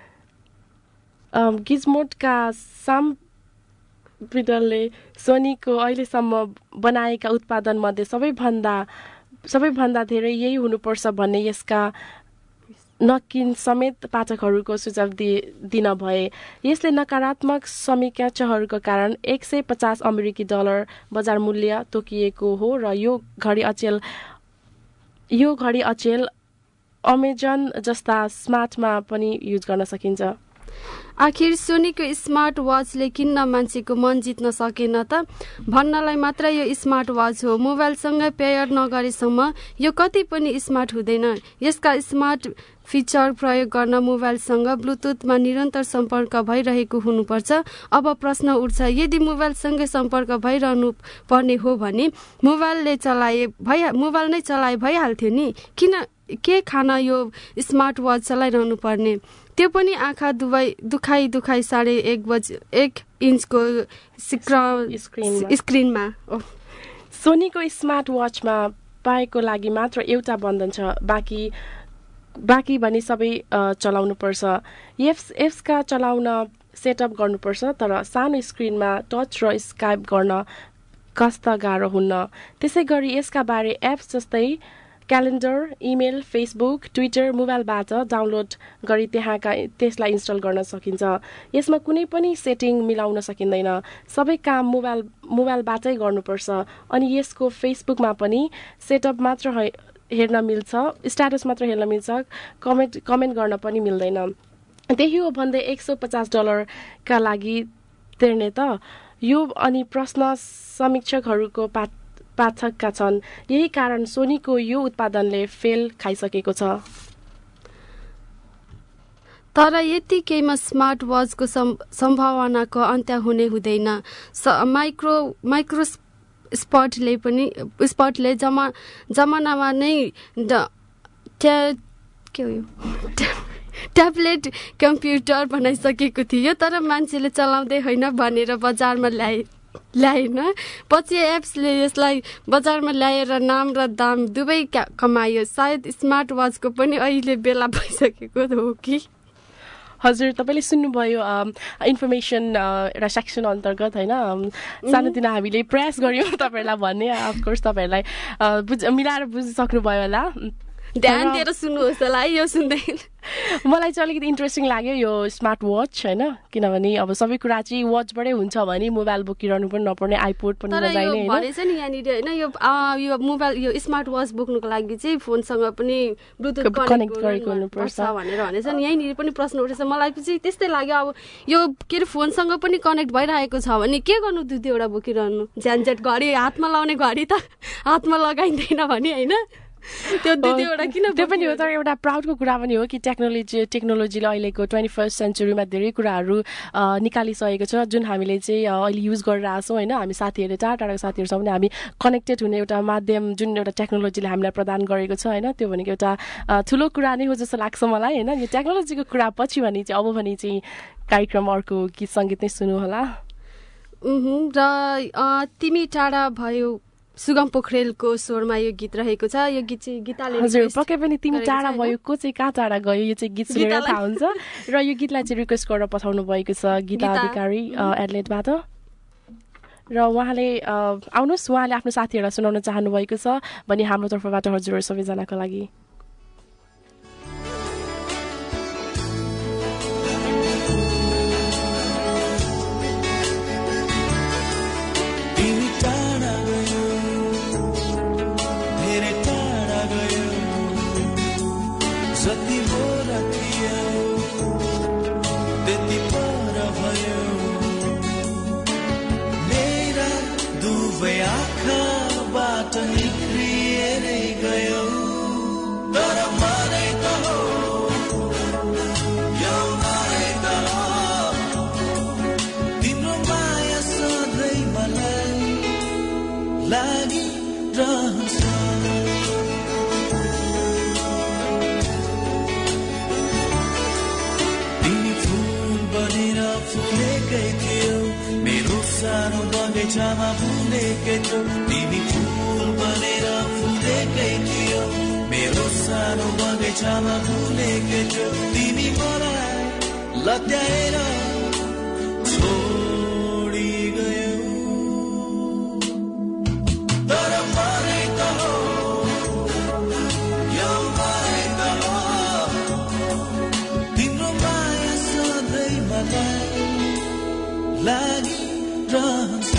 गिजमोटका साम ब्रिडलले सोनीको अहिलेसम्म बनाएका उत्पादन मध्ये सबैभन्दा सबैभन्दा धेरै यही हुनुपर्छ भन्ने यसका नकिन समेत पाठकहरूको सुझाव दिन भए यसले नकारात्मक समीक्षाहरूको कारण एक सय पचास अमेरिकी डलर बजार मूल्य तोकिएको हो र यो घडी अचेल यो घडी अचेल अमेजन जस्ता स्मार्टमा पनि युज गर्न सकिन्छ आखिर सोनीको स्मार्ट वाचले किन्न मान्छेको मन जित्न सकेन त भन्नलाई मात्र यो स्मार्ट वाच हो मोबाइलसँग पेयर नगरेसम्म यो कति पनि स्मार्ट हुँदैन यसका स्मार्ट फिचर प्रयोग गर्न मोबाइलसँग ब्लुटुथमा निरन्तर सम्पर्क भइरहेको हुनुपर्छ अब प्रश्न उठ्छ यदि मोबाइलसँगै सम्पर्क भइरहनु पर्ने हो भने मोबाइलले चलाए भइ मोबाइल नै चलाए भइहाल्थ्यो नि किन के खान यो स्मार्ट वाच चलाइरहनु पर्ने त्यो पनि आँखा दुवै दुखाइ दुखाइ साढे एक बज एक इन्चको स्क्रिनमा सोनीको स्मार्ट वाचमा पाएको लागि मात्र एउटा बन्धन छ बाँकी बाँकी भने सबै चलाउनु पर्छ एप्स एप्सका चलाउन सेटअप गर्नुपर्छ तर सानो स्क्रिनमा टच र स्काइप गर्न कष्ट गाह्रो हुन्न त्यसै गरी यसका बारे एप्स जस्तै क्यालेन्डर इमेल फेसबुक ट्विटर मोबाइलबाट डाउनलोड गरी त्यहाँका त्यसलाई इन्स्टल गर्न सकिन्छ यसमा कुनै पनि सेटिङ मिलाउन सकिँदैन सबै काम मोबाइल मोबाइलबाटै गर्नुपर्छ अनि यसको फेसबुकमा पनि सेटअप मात्र हेर्न मिल्छ स्ट्याटस मात्र हेर्न मिल्छ कमेन्ट कमेन्ट गर्न पनि मिल्दैन त्यही हो भन्दै एक सौ पचास डलरका लागि तिर्ने त यो अनि प्रश्न समीक्षकहरूको पा पाठकका छन् यही कारण सोनीको यो उत्पादनले फेल खाइसकेको छ तर यतिकैमा स्मार्ट वाचको सम्भावनाको अन्त्य हुने हुँदैन माइक्रो माइक्रो स्पटले पनि स्पटले जमा जमानामा नै के हो ट्याब्लेट कम्प्युटर बनाइसकेको थियो तर मान्छेले चलाउँदै होइन भनेर बजारमा ल्याए ल्याएन पछि एप्सले यसलाई बजारमा ल्याएर नाम र दाम दुवै कमायो सायद स्मार्ट वाचको पनि अहिले बेला भइसकेको हो कि हजुर तपाईले सुन्नुभयो इन्फर्मेसन एउटा सेक्सन अन्तर्गत होइन सानोतिनो हामीले प्रयास गर्यौँ तपाईँहरूलाई भन्ने अफकोर्स तपाईँहरूलाई मिलाएर बुझिसक्नुभयो होला ध्यान दिएर सुन्नुहोस् होला यो सुन्दै मलाई चाहिँ अलिकति इन्ट्रेस्टिङ लाग्यो यो स्मार्ट वाच होइन किनभने अब सबै कुरा चाहिँ वाचबाटै हुन्छ भने मोबाइल बोकिरहनु पनि नपर्ने आइपोड पनि नजाने भनेछ नि यहाँनिर होइन यो यो मोबाइल यो स्मार्ट वाच बोक्नुको लागि चाहिँ फोनसँग पनि ब्लुटुथ कनेक्ट गरेको हुनुपर्छ भनेर भनेछ नि यहीँनिर पनि प्रश्न उठेछ मलाई चाहिँ त्यस्तै लाग्यो अब यो के अरे फोनसँग पनि कनेक्ट भइरहेको छ भने के गर्नु दुई दुईवटा बोकिरहनु झ्यानझ्याट घडी हातमा लाउने घडी त हातमा लगाइँदैन भने होइन त्यो दुईवटा किन त्यो पनि हो तर एउटा प्राउडको कुरा पनि हो कि टेक्नोलोजी टेक्नोलोजीले अहिलेको ट्वेन्टी फर्स्ट सेन्चुरीमा धेरै कुराहरू निकालिसकेको छ जुन हामीले चाहिँ अहिले युज गरिरहेको छौँ होइन हामी साथीहरू टाढा टाढाको साथीहरू छ भने हामी कनेक्टेड हुने एउटा माध्यम जुन एउटा टेक्नोलोजीले हामीलाई प्रदान गरेको छ होइन त्यो भनेको एउटा ठुलो कुरा नै हो जस्तो लाग्छ मलाई होइन यो टेक्नोलोजीको कुरा पछि भने चाहिँ अब भने चाहिँ कार्यक्रम अर्को गीत सङ्गीत नै सुन्नु होला र तिमी टाढा भयो सुगम पोखरेलको स्वरमा यो गीत रहेको छ यो गीत चाहिँ गीताले हजुर पक्कै पनि तिमी टाढा भयो को चाहिँ कहाँ टाढा गयो यो चाहिँ गीत सुनेर थाहा हुन्छ र यो गीतलाई चाहिँ रिक्वेस्ट गरेर पठाउनु भएको छ गीता अधिकारी एडलेटबाट र उहाँले आउनुहोस् उहाँले आफ्नो साथीहरूलाई सुनाउन चाहनु भएको छ भने हाम्रो तर्फबाट हजुरहरू सबैजनाको लागि बगैँचामा फुलेकै थियो तिमी फुल बनेर फुलेकै थियो मेरो सानो बगैँचामा फुलेकै थियो तिमी मलाई लत्याएर छोडी गयौ तर मरै त हो यो मरै त हो तिम्रो माया सधैँ मलाई लागि रहन्छ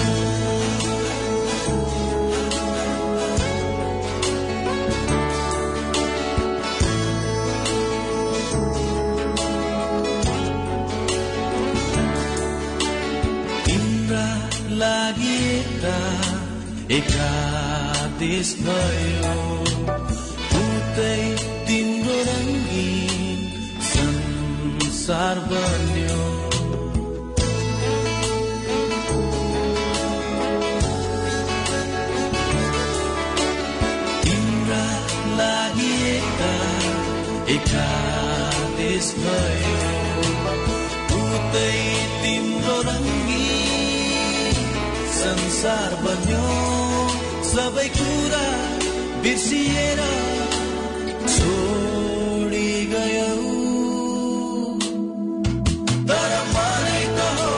लागि एका देश भयो उतै तिम्रो रङ्गीन संसार बन्यो तिम्रा लागि एका एका देश भयो उतै तिम्रो रङ्गीन संसार बन्यो सबै कुरा बिर्सिएर छोडी गयौ तर मरै त हो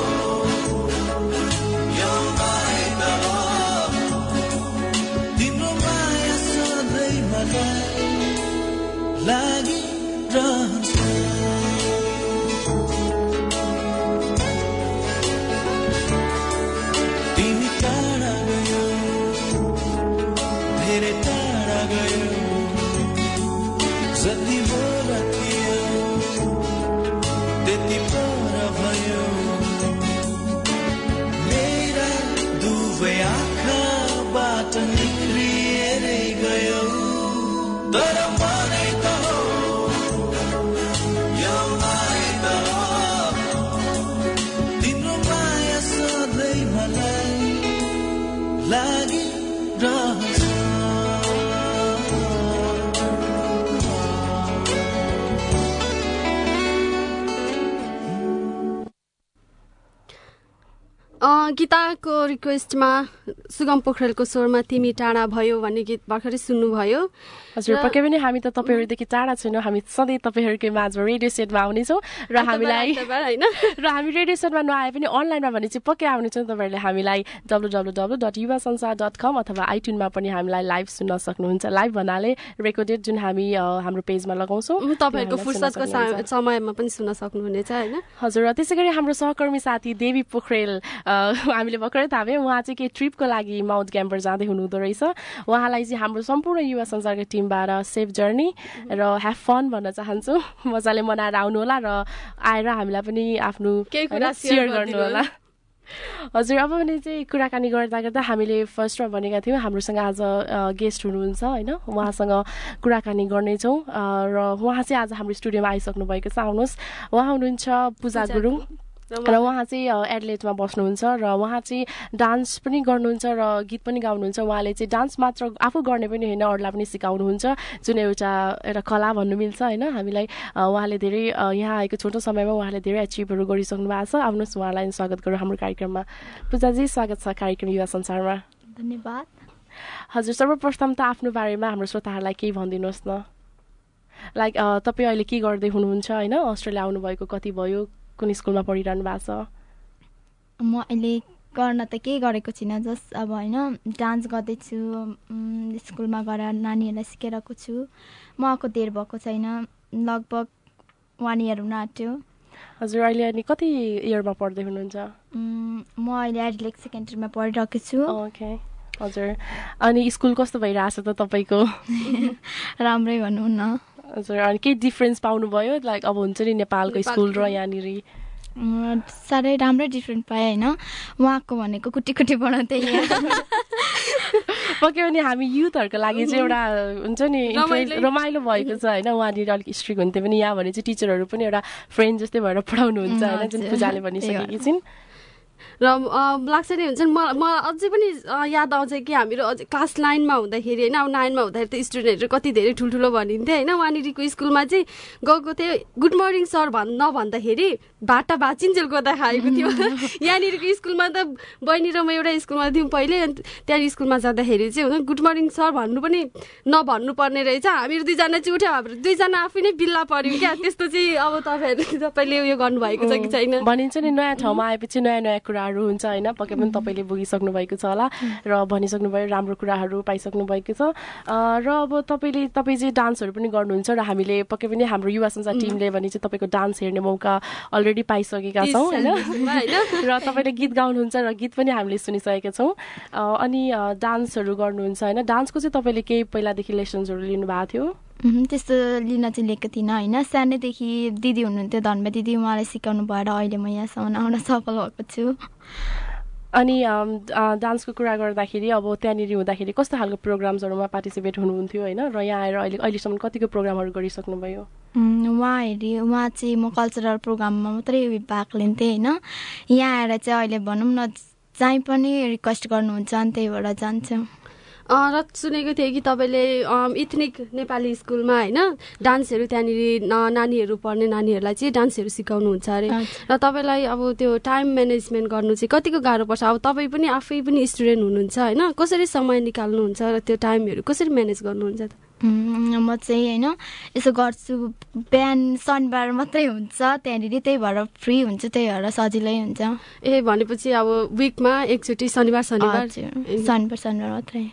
यो मरै त हो तिम्रो माया सधैँ मलाई लागि रहन्छ तर मनै त हो यो माया त हो तिम्रो माया सधैँ मलाई लागिरहन्छ गीताको रिक्वेस्टमा सुगम पोखरेलको स्वरमा तिमी टाढा भयो भन्ने गीत भर्खरै सुन्नुभयो। हजुर पक्कै पनि हामी त तपाईँहरूदेखि टाढा छैनौँ, हामी सधैँ तपाईँहरूकै माझमा रेडियो सेटमा आउनेछौँ र हामीलाई र हामी रेडियो सेटमा नआए पनि अनलाइनमा भने चाहिँ पक्कै आउनेछौँ। तपाईँहरूले हामीलाई डब्लु डब्लु डब्लु डट युवा संसार डट कम अथवा आइट्युनमा पनि हामीलाई लाइभ सुन्न सक्नुहुन्छ। लाइभ भन्नाले रेकर्डेड जुन हामी हाम्रो पेजमा लगाउँछौँ, तपाईँहरूको फुर्सदको समयमा पनि सुन्न सक्नुहुनेछ होइन। हजुर त्यसै गरी हाम्रो सहकर्मी साथी देवी पोखरेल हामीले भर्खरै थाहा पायौँ, उहाँ चाहिँ केही ट्रिपको लागि माउन्ट क्याम्पर जाँदै हुनुहुँदो रहेछ। उहाँलाई चाहिँ हाम्रो सम्पूर्ण युवा संसारको टिमबाट सेफ जर्नी र ह्याभ फन भन्न चाहन्छु। मजाले मनाएर आउनु होला र आएर हामीलाई पनि आफ्नो केही कुरा सेयर गर्नु होला। हजुर अब भने चाहिँ कुराकानी गर्दा गर्दा हामीले फर्स्टमा भनेका थियौँ हाम्रोसँग आज गेस्ट हुनुहुन्छ होइन, उहाँसँग कुराकानी गर्नेछौँ र उहाँ चाहिँ आज हाम्रो स्टुडियोमा आइसक्नु भएको छ। आउनुहोस्, उहाँ हुनुहुन्छ पूजा गुरुङ र उहाँ चाहिँ एडलेटमा बस्नुहुन्छ र उहाँ चाहिँ डान्स पनि गर्नुहुन्छ र गीत पनि गाउनुहुन्छ। उहाँले चाहिँ डान्स मात्र आफू गर्ने पनि होइन, अरूलाई पनि सिकाउनुहुन्छ, जुन एउटा एउटा कला भन्नु मिल्छ होइन। हामीलाई उहाँले धेरै यहाँ आएको छोटो समयमा उहाँले धेरै एचिभहरू गरिसक्नु भएको छ। आउनुहोस् उहाँलाई स्वागत गरौँ हाम्रो कार्यक्रममा। पूजाजी स्वागत छ कार्यक्रम युवा संसारमा। धन्यवाद। हजुर सर्वप्रथम त आफ्नो बारेमा हाम्रो श्रोताहरूलाई केही भनिदिनुहोस् न, लाइक तपाईँ अहिले के गर्दै हुनुहुन्छ होइन, अस्ट्रेलिया आउनुभएको कति भयो, कुन स्कुलमा पढिरहनु भएको छ? म अहिले गर्न त केही गरेको छुइनँ, जस्ट अब होइन डान्स गर्दैछु, स्कुलमा गएर नानीहरूलाई सिकाइरहेको छु। म आएको धेर भएको छैन, लगभग वान इयर हुन आँट्यो। हजुर अहिले अनि कति इयरमा पढ्दै हुनुहुन्छ? म अहिले एडलेट सेकेन्डरीमा पढिरहेको छु। ओके हजुर, अनि स्कुल कस्तो भइरहेछ त तपाईँको? राम्रै भनौँ न। हजुर अनि केही डिफ्रेन्स पाउनुभयो, लाइक अब हुन्छ नि नेपालको स्कुल र यहाँनिर? साह्रै राम्रै डिफ्रेन्ट पाएँ होइन, उहाँको भनेको कुटी कुटी बनाउँदै पक्कै पनि हामी युथहरूको लागि चाहिँ एउटा हुन्छ नि रमाइलो भएको छ होइन। उहाँनिर अलिक स्ट्रिक्ट हुन्थ्यो पनि, यहाँ भने चाहिँ टिचरहरू पनि एउटा फ्रेन्ड जस्तै भएर पढाउनुहुन्छ होइन, जुन पूजाले भनिसकेकी छिन्। र लाग्छ नि हुन्छ नि मलाई अझै पनि याद आउँछ कि हामीहरू अझै क्लास नाइनमा हुँदाखेरि होइन, अब नाइनमा हुँदाखेरि त स्टुडेन्टहरू कति धेरै ठुल्ठुलो भनिन्थ्यो होइन। वहाँनिरको स्कुलमा चाहिँ गएको थियो, गुड मर्निङ सर भन् नभन्दाखेरि बाटा भाचिन्जेल गर्दा खाएको थियो। यहाँनिरको स्कुलमा त बहिनी र म एउटा स्कुलमा थियौँ पहिले, अनि त्यहाँ स्कुलमा जाँदाखेरि चाहिँ हुन्छ गुड मर्निङ सर भन्नु पनि नभन्नु पर्ने रहेछ। हामीहरू दुईजना चाहिँ उठ्यो, हाम्रो दुईजना आफै नै बिल्ला पऱ्यौँ क्या। त्यस्तो चाहिँ अब तपाईँहरू तपाईँले उयो गर्नुभएको छ कि छैन? भनिन्छ नि नयाँ ठाउँमा आएपछि नयाँ नयाँ कुराहरू हुन्छ होइन, पक्कै पनि तपाईँले भोगिसक्नु भएको छ होला र भनिसक्नु भयो, राम्रो कुराहरू पाइसक्नु भएको छ। र अब तपाईँले तपाईँ चाहिँ डान्सहरू पनि गर्नुहुन्छ र हामीले पक्कै पनि हाम्रो युवा संसार टिमले भने चाहिँ तपाईँको डान्स हेर्ने मौका अलरेडी पाइसकेका छौँ होइन। र तपाईँले गीत गाउनुहुन्छ र गीत पनि हामीले सुनिसकेका छौँ। अनि डान्सहरू गर्नुहुन्छ होइन, डान्सको चाहिँ तपाईँले केही पहिलादेखि लेसन्सहरू लिनुभएको थियो? त्यस्तो लिन चाहिँ लिएको थिइनँ होइन, सानैदेखि दिदी हुनुहुन्थ्यो धनमा दिदी, उहाँले सिकाउनु भएर अहिले म यहाँसम्म आउन सफल भएको छु। अनि डान्सको कुरा गर्दाखेरि अब त्यहाँनिर हुँदाखेरि कस्तो खालको प्रोग्राम्सहरूमा पार्टिसिपेट हुनुहुन्थ्यो होइन, र यहाँ आएर अहिले अहिलेसम्म कतिको प्रोग्रामहरू गरिसक्नुभयो? उहाँ हेरी उहाँ चाहिँ म कल्चरल प्रोग्राममा मात्रै भाग लिन्थेँ होइन, यहाँ आएर चाहिँ अहिले भनौँ न जहीँ पनि रिक्वेस्ट गर्नुहुन्छ अनि त्यही भएर जान्छ। र सुनेको थिएँ कि तपाईँले इथनिक नेपाली स्कुलमा होइन डान्सहरू त्यहाँनिर नानीहरू पढ्ने नानीहरूलाई चाहिँ डान्सहरू सिकाउनुहुन्छ अरे, र तपाईँलाई अब त्यो टाइम म्यानेजमेन्ट गर्नु चाहिँ कतिको गाह्रो पर्छ? अब तपाईँ पनि आफै पनि स्टुडेन्ट हुनुहुन्छ होइन, कसरी समय निकाल्नुहुन्छ र त्यो टाइमहरू कसरी म्यानेज गर्नुहुन्छ त? म चाहिँ होइन यसो गर्छु, बिहान शनिबार मात्रै हुन्छ त्यहाँनिर, त्यही भएर फ्री हुन्छ, त्यही भएर सजिलै हुन्छ। ए भनेपछि अब विकमा एकचोटि शनिबार शनिबार शनिबार शनिबार मात्रै।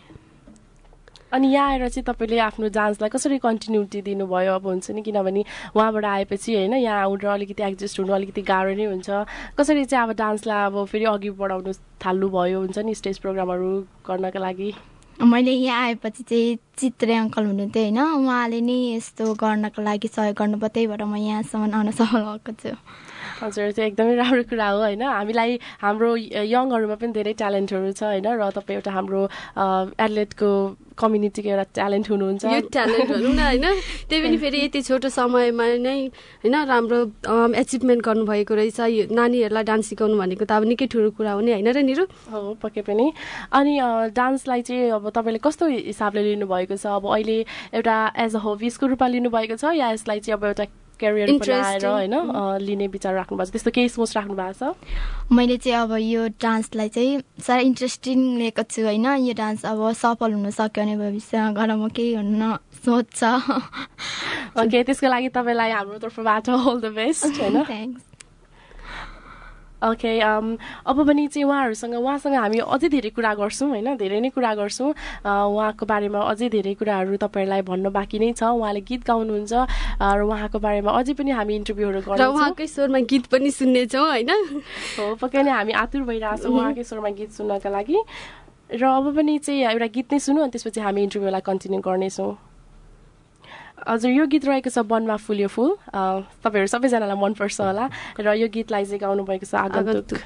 अनि यहाँ आएर चाहिँ तपाईँले आफ्नो डान्सलाई कसरी कन्टिन्युटी दिनुभयो? अब हुन्छ नि किनभने उहाँबाट आएपछि होइन यहाँ आउनु अलिकति एडजस्ट हुनु अलिकति गाह्रो नै हुन्छ, कसरी चाहिँ अब डान्सलाई अब फेरि अघि बढाउनु थाल्नु भयो हुन्छ नि स्टेज प्रोग्रामहरू गर्नका लागि? मैले यहाँ आएपछि चाहिँ चित्रे अङ्कल हुनुहुन्थ्यो होइन, उहाँले नै यस्तो गर्नको लागि सहयोग गर्नुभयो, त्यही भएर म यहाँसम्म आउन सफल भएको छु। हजुर त्यो एकदमै राम्रो कुरा हो होइन हामीलाई हाम्रो यङहरूमा पनि धेरै ट्यालेन्टहरू छ होइन र तपाईँ एउटा हाम्रो एथलेटको कम्युनिटीको एउटा ट्यालेन्ट हुनुहुन्छ यो ट्यालेन्ट भनौँ न होइन त्यही पनि फेरि यति छोटो समयमा नै होइन राम्रो एचिभमेन्ट गर्नुभएको रहेछ यो नानीहरूलाई डान्स सिकाउनु भनेको त अब निकै ठुलो कुरा हो नि होइन र निरु हो पक्कै पनि अनि डान्सलाई चाहिँ अब तपाईँले कस्तो हिसाबले लिनुभएको छ अब अहिले एउटा एज अ हबिजको रूपमा लिनुभएको छ या यसलाई चाहिँ अब एउटा क्यारियर बनाएर होइन लिने विचार राख्नु भएको छ त्यस्तो केही सोच राख्नु भएको छ मैले चाहिँ अब यो डान्सलाई चाहिँ साह्रै इन्ट्रेस्टिङ लिएको छु होइन यो डान्स अब सफल हुन सक्यो भने भविष्यमा गएर म केही हुन सोच छ ओके त्यसको लागि तपाईँलाई हाम्रो तर्फबाट अल द बेस्ट होइन थ्याङ्क्स ओके अब पनि चाहिँ उहाँहरूसँग उहाँसँग हामी अझै धेरै कुरा गर्छौँ होइन धेरै नै कुरा गर्छौँ उहाँको बारेमा अझै धेरै कुराहरू तपाईँहरूलाई भन्न बाँकी नै छ उहाँले गीत गाउनुहुन्छ र उहाँको बारेमा अझै पनि हामी इन्टरभ्यूहरू गर्छौँ र उहाँकै स्वरमा गीत पनि सुन्नेछौँ होइन हो पक्कै नै हामी आतुर भइरहेछौँ उहाँकै स्वरमा गीत सुन्नका लागि र अब पनि चाहिँ एउटा गीत नै सुनौँ अनि त्यसपछि हामी इन्टरभ्यूलाई कन्टिन्यू गर्नेछौँ हजुर यो गीत रहेको छ वनमा फुल्यो फुल तपाईँहरू सबैजनालाई मनपर्छ होला र यो गीतलाई चाहिँ गाउनुभएको छ आगन्तुक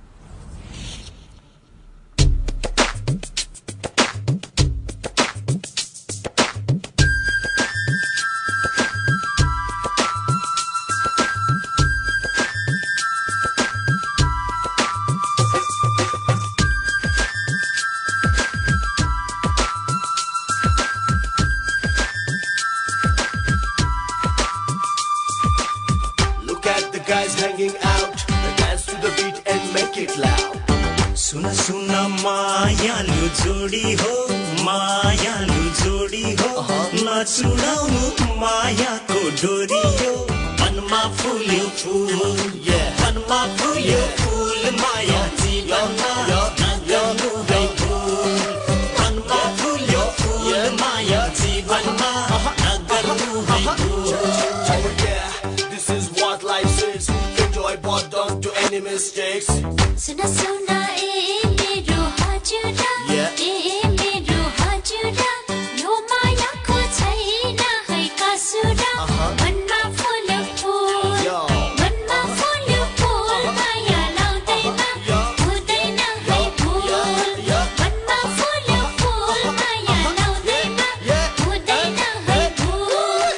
सुना सुना मायालु जोडी हो मायालु जोडी हो नचुडाउनु मायाको डोरी हो वनमा फुल्यो फुल वनमा फुल्यो फुल माया जीवनमा नगर्नु है भुल वनमा फुल्यो फुल माया जीवनमा नगर्नु है भुल This is what life is. Enjoy but don't do any mistakes. Suna suna eh mero hajura eh mero hajura yo maya ko chaina hai kasura vanma phul phul vanma phul phul maya laudaina hudaina hai phul vanma phul phul maya laudaina hudaina hai phul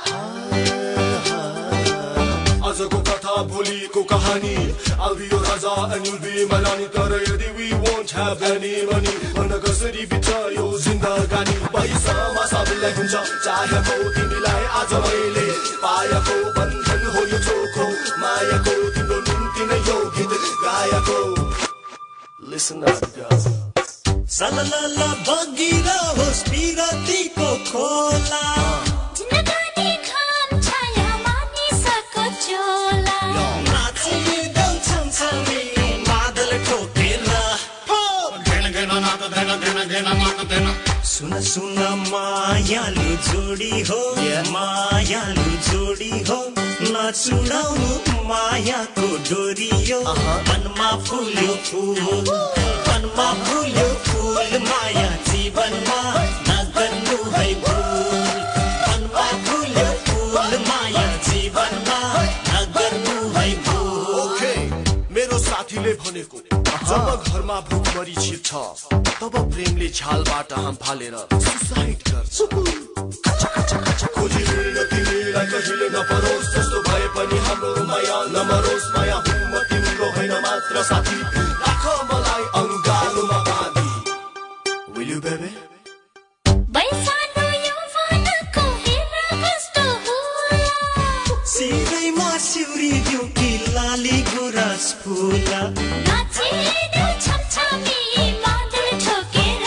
आजको कथा भोलिको कहानी I'll be your Raja and you'll be my Rani Tara yadi we won't have any money Banda kasari bichayo zindagani Paisa ma sablai huncha Chahe mo timilai aaj maile Payako bandhan ho yo choko Mayako timro nimti na yo git gayako Listen up girls Salalala bagira hos piratiko khola Jindagani khan chaya mani sako chola सुना सुना मायालु जोडी हो मायालु जोडी हो नचुडाउनु मायाको डोरी हो वनमा फुल्यो फुल वनमा फुल्यो फुल माया जीवनमा नगर्नु है भुल वनमा फुल्यो फुल माया जीवनमा नगर्नु है भुल मेरो साथीले भनेको जब घरमा भुकमरी छिप्छ तब प्रेमले छालबाट हाम फालेर सुसाइड गर्छ कच्चा कच्चा कच्चा खोजिरहेर तिमीलाई कहिले नपरोस् जस्तो भए पनि हाम्रो माया नमरोस् माया हुँ म तिम्रो होइन मात्र साथी राख मलाई अङ्गालोमा बाँधी Will you baby? बैसानो यौवनको हेर कस्तो होला सिधैमा सिउरी दिउ कि लाली गुराँस फुला नाचिदेऊ छमछमी मादल ठोकेर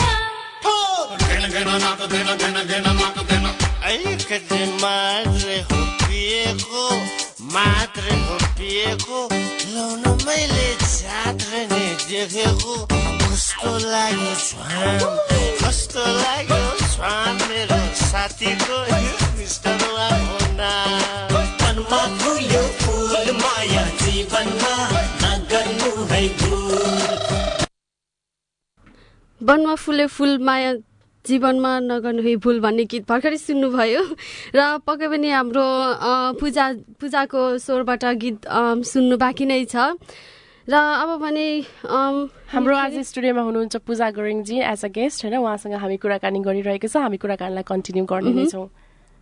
अलिकति मात्रै हो पिएको मात्रै हो पिएको लाउन मैले छात्र नि देखेको कस्तो लाग्यो छाम कस्तो लाग्यो छाम मेरो साथीको मिस्टरमा हुना वनमा फुल्यो फुल माया जीवनमा नगर्नु है भुल वनमा फुले फुल माया जीवनमा नगर्नु भुल भन्ने गीत भर्खरै सुन्नुभयो र पक्कै पनि हाम्रो पूजा पूजाको स्वरबाट गीत सुन्नु बाँकी नै छ र अब भने हाम्रो आज स्टुडियोमा हुनुहुन्छ पूजा गुरुङजी एज अ गेस्ट होइन उहाँसँग हामी कुराकानी गरिरहेको छ हामी कुराकानीलाई कन्टिन्यू गर्ने नै छौँ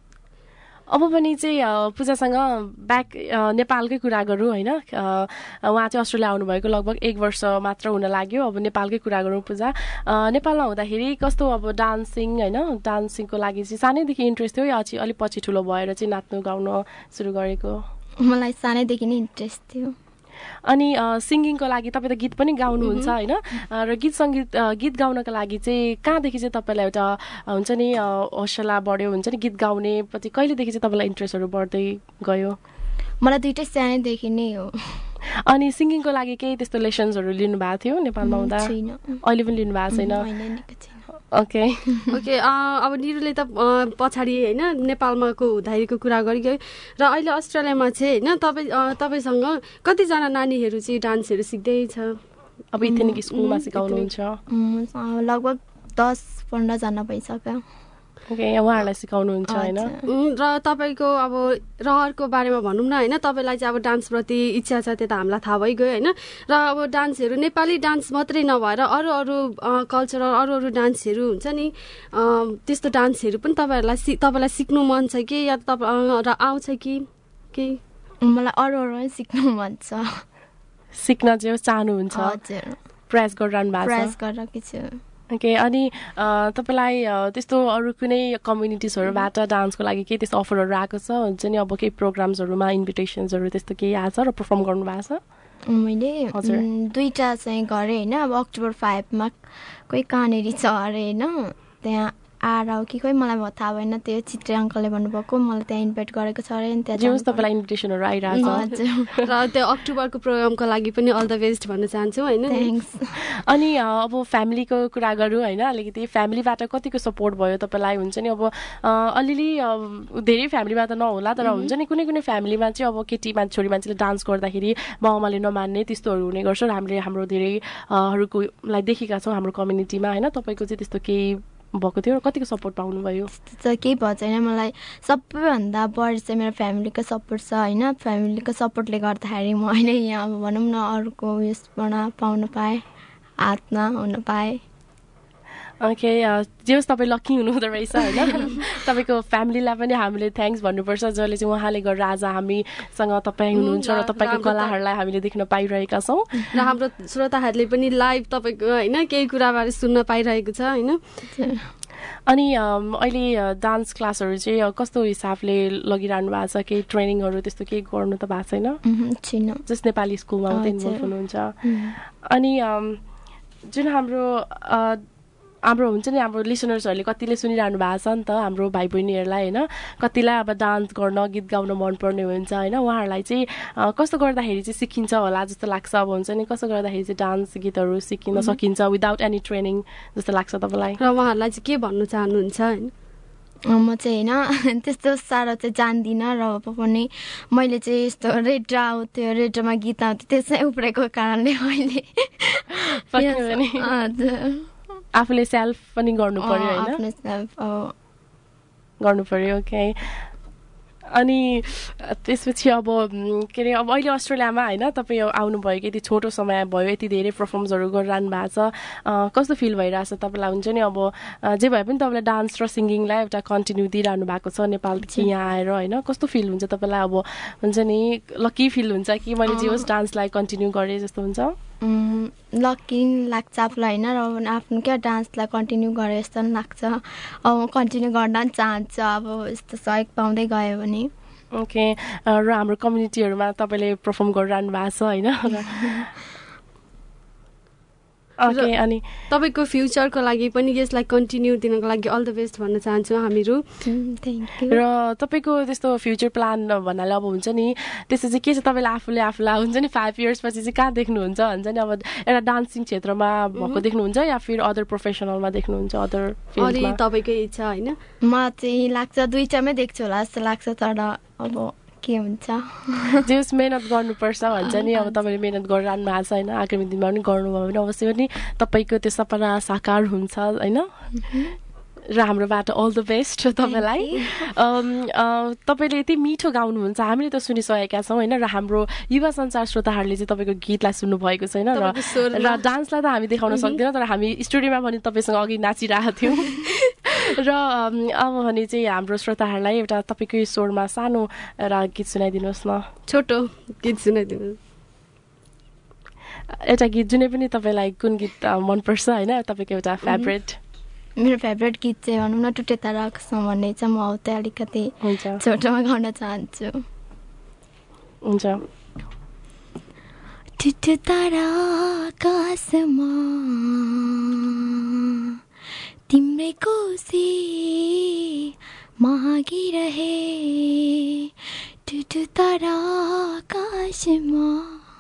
अब पनि चाहिँ पूजासँग ब्याक नेपालकै कुरा गरौँ होइन उहाँ चाहिँ अस्ट्रेलिया आउनुभएको लगभग एक वर्ष मात्र हुन लाग्यो अब नेपालकै कुरा गरौँ पूजा नेपालमा हुँदाखेरि कस्तो अब डान्सिङ होइन डान्सिङको लागि चाहिँ सानैदेखि इन्ट्रेस्ट थियो या अलिक पछि ठुलो भएर चाहिँ नाच्नु गाउन सुरु गरेको मलाई सानैदेखि नै इन्ट्रेस्ट थियो अनि सिङ्गिङको लागि तपाईँ त गीत पनि गाउनुहुन्छ होइन र गीत सङ्गीत गीत गाउनको लागि चाहिँ कहाँदेखि चाहिँ तपाईँलाई एउटा हुन्छ नि हौसला बढ्यो हुन्छ नि गीत गाउने पछि कहिलेदेखि चाहिँ तपाईँलाई इन्ट्रेस्टहरू बढ्दै गयो मलाई दुइटै सानैदेखि नै हो अनि सिङ्गिङको लागि केही त्यस्तो लेसन्सहरू लिनुभएको थियो नेपालमा हुँदा अहिले पनि लिनुभएको छैन ओके ओके अब निरुले त पछाडि होइन नेपालमाको हुँदाखेरिको कुरा गरिगयो र अहिले अस्ट्रेलियामा चाहिँ होइन तपाईँ तपाईँसँग कतिजना नानीहरू चाहिँ डान्सहरू सिक्दैछ अब इथेनिक स्कुलमा सिकाउनुहुन्छ लगभग दस पन्ध्रजना भइसक्यो ओके उहाँहरूलाई सिकाउनुहुन्छ होइन र तपाईँको अब रहरको बारेमा भनौँ न होइन तपाईँलाई चाहिँ अब डान्सप्रति इच्छा छ त्यो त हामीलाई थाहा भइगयो होइन र अब डान्सहरू नेपाली डान्स मात्रै नभएर अरू अरू कल्चरल अरू अरू डान्सहरू हुन्छ नि त्यस्तो डान्सहरू पनि तपाईँहरूलाई सि तपाईँलाई सिक्नु मन छ कि या तपाईँ र आउँछ कि केही मलाई अरू अरू सिक्नु मन छ सिक्न चाहिँ चाहनुहुन्छ हजुर प्रयास गरिरहनु भएको छ प्रयास गरिरहेको छु ओके अनि तपाईँलाई त्यस्तो अरू कुनै कम्युनिटिजहरूबाट डान्सको लागि केही त्यस्तो अफरहरू आएको छ हुन्छ नि अब केही प्रोग्राम्सहरूमा इन्भिटेसन्सहरू त्यस्तो केही आएको छ र पर्फर्म गर्नुभएको छ मैले दुईवटा चाहिँ गरेँ होइन अब अक्टोबर फाइभमा कोही कहाँनिर छ अरे होइन त्यहाँ आएर हो कि खोइ मलाई थाहा भएन त्यो चित्रे अङ्कलले भन्नुभएको मलाई त्यहाँ इन्भाइट गरेको छ अरे त्यहाँ तपाईँलाई इन्भिटेसनहरू आइरहेको छ र त्यो अक्टोबरको प्रोग्रामको लागि पनि अल द बेस्ट भन्न चाहन्छु होइन थ्याङ्क्स अनि अब फ्यामिलीको कुरा गरौँ होइन अलिकति फ्यामिलीबाट कतिको सपोर्ट भयो तपाईँलाई हुन्छ नि अब अलिअलि धेरै फ्यामिलीमा त नहोला तर हुन्छ नि कुनै कुनै फ्यामिलीमा चाहिँ अब केटी मान्छे छोरी मान्छेले डान्स गर्दाखेरि बाउआमाले नमान्ने त्यस्तोहरू हुने गर्छ र हामीले हाम्रो धेरैहरूकोलाई देखेका छौँ हाम्रो कम्युनिटीमा होइन तपाईँको चाहिँ त्यस्तो केही भएको थियो र कतिको सपोर्ट पाउनुभयो त्यस्तो केही भएको छैन मलाई सबैभन्दा बढी चाहिँ मेरो फ्यामिलीको सपोर्ट छ होइन फ्यामिलीको सपोर्टले गर्दाखेरि म अहिले यहाँ अब भनौँ न अरूको उयसबाट पाउन पाएँ हातमा हुन पाएँ ओके जे होस् तपाईँ लकी हुनुहुँदो रहेछ होइन तपाईँको फ्यामिलीलाई पनि हामीले थ्याङ्क्स भन्नुपर्छ जसले चाहिँ उहाँले गरेर आज हामीसँग तपाईँ हुनुहुन्छ र तपाईँको कलाहरूलाई हामीले देख्न पाइरहेका छौँ र हाम्रो श्रोताहरूले पनि लाइभ तपाईँको होइन केही कुराबारे सुन्न पाइरहेको छ होइन अनि अहिले डान्स क्लासहरू चाहिँ कस्तो हिसाबले लगिरहनु भएको छ केही ट्रेनिङहरू त्यस्तो केही गर्नु त भएको छैन जस्ट नेपाली स्कुलमा मात्रै इन्भल्भ हुनुहुन्छ अनि जुन हाम्रो हाम्रो हुन्छ नि हाम्रो लिसनर्सहरूले कतिले सुनिरहनु भएको छ नि त हाम्रो भाइ बहिनीहरूलाई होइन कतिलाई अब डान्स गर्न गीत गाउन मनपर्ने हुन्छ होइन उहाँहरूलाई चाहिँ कस्तो गर्दाखेरि चाहिँ सिकिन्छ होला जस्तो लाग्छ अब हुन्छ नि कस्तो गर्दाखेरि चाहिँ डान्स गीतहरू सिकिन सकिन्छ विदाउट एनी ट्रेनिङ जस्तो लाग्छ तपाईँलाई र उहाँहरूलाई चाहिँ के भन्नु चाहनुहुन्छ होइन म चाहिँ होइन त्यस्तो साह्रो चाहिँ जान्दिनँ र अब पनि मैले चाहिँ यस्तो रेडियो आउँथ्यो रेडियोमा गीत आउँथ्यो त्यसै उब्रेको कारणले मैले आफूले सेल्फ पनि गर्नु पर्यो होइन गर्नु पर्यो ओके अनि त्यसपछि अब के अरे अब अहिले अस्ट्रेलियामा होइन तपाईँ आउनुभयो कि यति छोटो समय भयो यति धेरै पर्फर्मन्सहरू गरिरहनु भएको छ कस्तो फिल भइरहेछ तपाईँलाई हुन्छ नि अब जे भए पनि तपाईँलाई डान्स र सिङ्गिङलाई एउटा कन्टिन्यू दिइरहनु भएको छ नेपालदेखि यहाँ आएर होइन कस्तो फिल हुन्छ तपाईँलाई अब हुन्छ नि लकी फिल हुन्छ कि मैले जे होस् डान्सलाई कन्टिन्यू गरेँ जस्तो हुन्छ लकी लाग्छ आफूलाई होइन र आफ्नो क्या डान्सलाई कन्टिन्यू गरे जस्तो पनि लाग्छ अब म कन्टिन्यू गर्न पनि चाहन्छु अब यस्तो सहयोग पाउँदै गयो भने ओके र हाम्रो कम्युनिटीहरूमा तपाईँले पर्फर्म गरिरहनु भएको छ होइन ओके अनि तपाईँको फ्युचरको लागि पनि यसलाई कन्टिन्यू दिनको लागि अल द बेस्ट भन्न चाहन्छौँ हामीहरू थ्याङ्क यू र तपाईँको त्यस्तो फ्युचर प्लान भन्नाले अब हुन्छ नि त्यस्तो चाहिँ के छ तपाईँले आफूले आफूलाई हुन्छ नि फाइभ इयर्स पछि चाहिँ कहाँ देख्नुहुन्छ हुन्छ नि अब एउटा डान्सिङ क्षेत्रमा भएको देख्नुहुन्छ या फिर अदर प्रोफेसनलमा देख्नुहुन्छ अदर फिल्डमा तपाईँकै इच्छा होइन म चाहिँ लाग्छ दुईटामै देख्छु होला जस्तो लाग्छ तर अब के हुन्छ जस मेहनत गर्नुपर्छ भन्छ नि अब तपाईँले मेहनत गरिरहनु भएको छ होइन आगामी दिनमा पनि गर्नुभयो भने अवश्य पनि तपाईँको त्यो सपना साकार हुन्छ होइन र हाम्रोबाट अल द बेस्ट तपाईँलाई तपाईँले यति मिठो गाउनुहुन्छ हामीले त सुनिसकेका छौँ होइन र हाम्रो युवा संसार श्रोताहरूले चाहिँ तपाईँको गीतलाई सुन्नुभएको छैन र र डान्सलाई त हामी देखाउन सक्दैनौँ तर हामी स्टुडियोमा पनि तपाईँसँग अघि नाचिरहेको थियौँ र अब भने चाहिँ हाम्रो श्रोताहरूलाई एउटा तपाईँकै स्वरमा सानो एउटा गीत सुनाइदिनुहोस् न छोटो गीत सुनाइदिनुहोस् एउटा गीत जुनै पनि तपाईँलाई कुन गीत मनपर्छ होइन तपाईँको एउटा फेभरेट मेरो फेभरेट गीत चाहिँ भनौँ न टुटे तारा आकाशमा भन्ने चाहिँ म हौ चाहिँ अलिकति छोटोमा गाउन चाहन्छु हुन्छ टुटे तारा आकाशमा तिम्रै कोसी मागिरहे टुटे तारा आकाशमा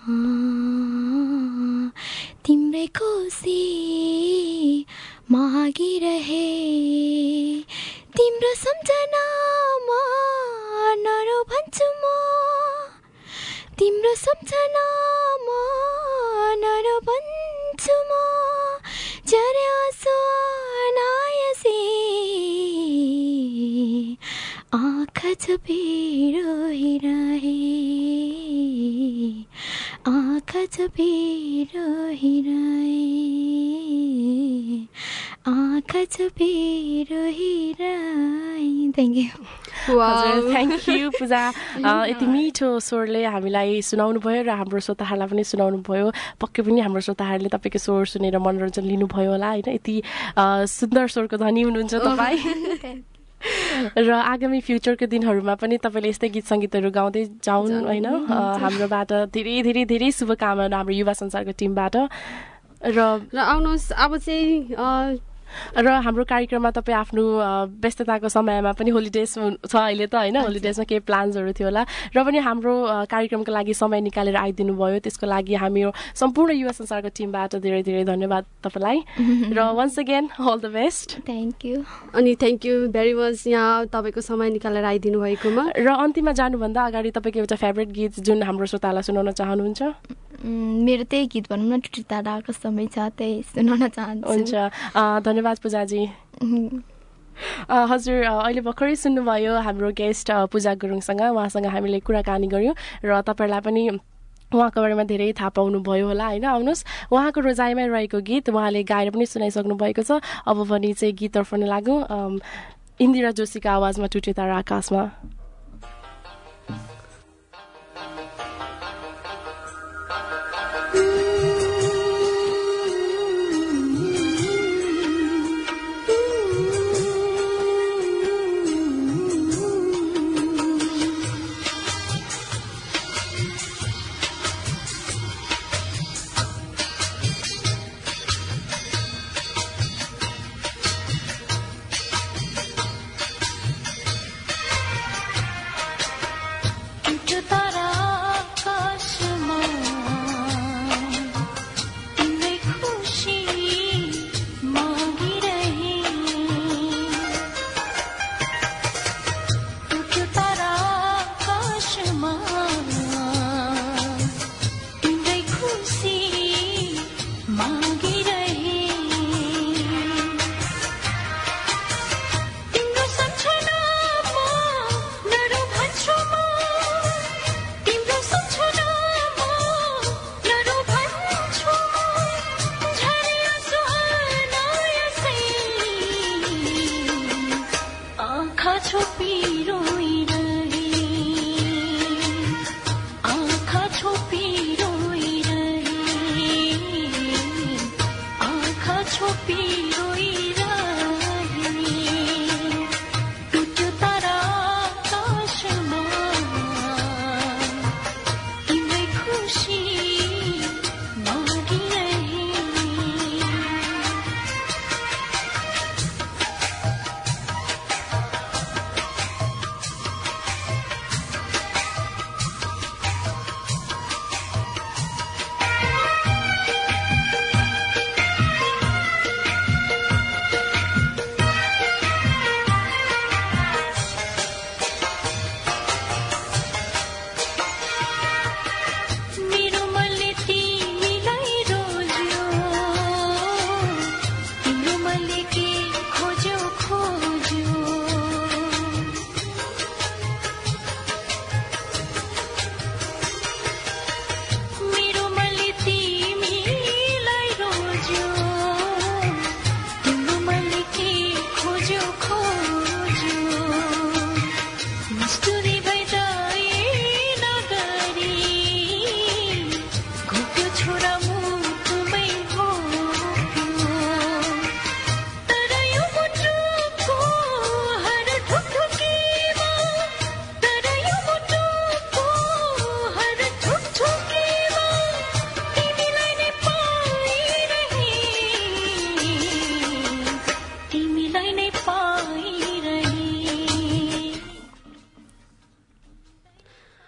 तिम्रै कोसी मागिरहे तिम्रो सम्झनामा नरो भन्छु म तिम्रो सम्झनामा नरो भन्छु म जरे आँसु नायसी आँखा चपेरो हिरहे आँखा चपेरो हिरहे आँखा चपेरो हिरहे थ्याङ्क यू हजुर थ्याङ्क यू पूजा यति मिठो स्वरले हामीलाई सुनाउनु भयो र हाम्रो श्रोताहरूलाई पनि सुनाउनु भयो पक्कै पनि हाम्रो श्रोताहरूले तपाईँको स्वर सुनेर मनोरञ्जन लिनुभयो होला होइन यति सुन्दर स्वरको धनी हुनुहुन्छ तपाईँ र आगामी फ्युचरको दिनहरूमा पनि तपाईँले यस्तै गीत सङ्गीतहरू गाउँदै जाउन् होइन हाम्रोबाट धेरै धेरै धेरै शुभकामना हाम्रो युवा संसारको टिमबाट र र आउनुहोस् अब चाहिँ र हाम्रो कार्यक्रममा तपाईँ आफ्नो व्यस्तताको समयमा पनि होलिडेज छ अहिले त होइन होलिडेजमा केही प्लान्सहरू थियो होला र पनि हाम्रो कार्यक्रमको लागि समय निकालेर आइदिनु भयो त्यसको लागि हामी सम्पूर्ण युवा संसारको टिमबाट धेरै धेरै धन्यवाद तपाईँलाई र once again all the best thank you अनि थ्याङ्क यू भेरी मच यहाँ तपाईँको समय निकालेर आइदिनु भएकोमा र अन्तिममा जानुभन्दा अगाडि तपाईँको एउटा फेभरेट गीत जुन हाम्रो श्रोतालाई सुनाउन चाहनुहुन्छ मेरो त्यही गीत भनौँ न टुटे तारा आकाशमै छ त्यही सुनाउन चाहन्छु हुन्छ धन्यवाद पूजाजी हजुर अहिले भर्खरै सुन्नुभयो हाम्रो गेस्ट पूजा गुरुङसँग उहाँसँग हामीले कुराकानी गऱ्यौँ र तपाईँहरूलाई पनि उहाँको बारेमा धेरै थाहा पाउनुभयो होला होइन आउनुहोस् उहाँको रोजाइमा रहेको गीत उहाँले गाएर पनि सुनाइसक्नु भएको छ अब भने चाहिँ गीततर्फ नै लागौँ इन्दिरा जोशीको आवाजमा टुटे तारा आकाशमा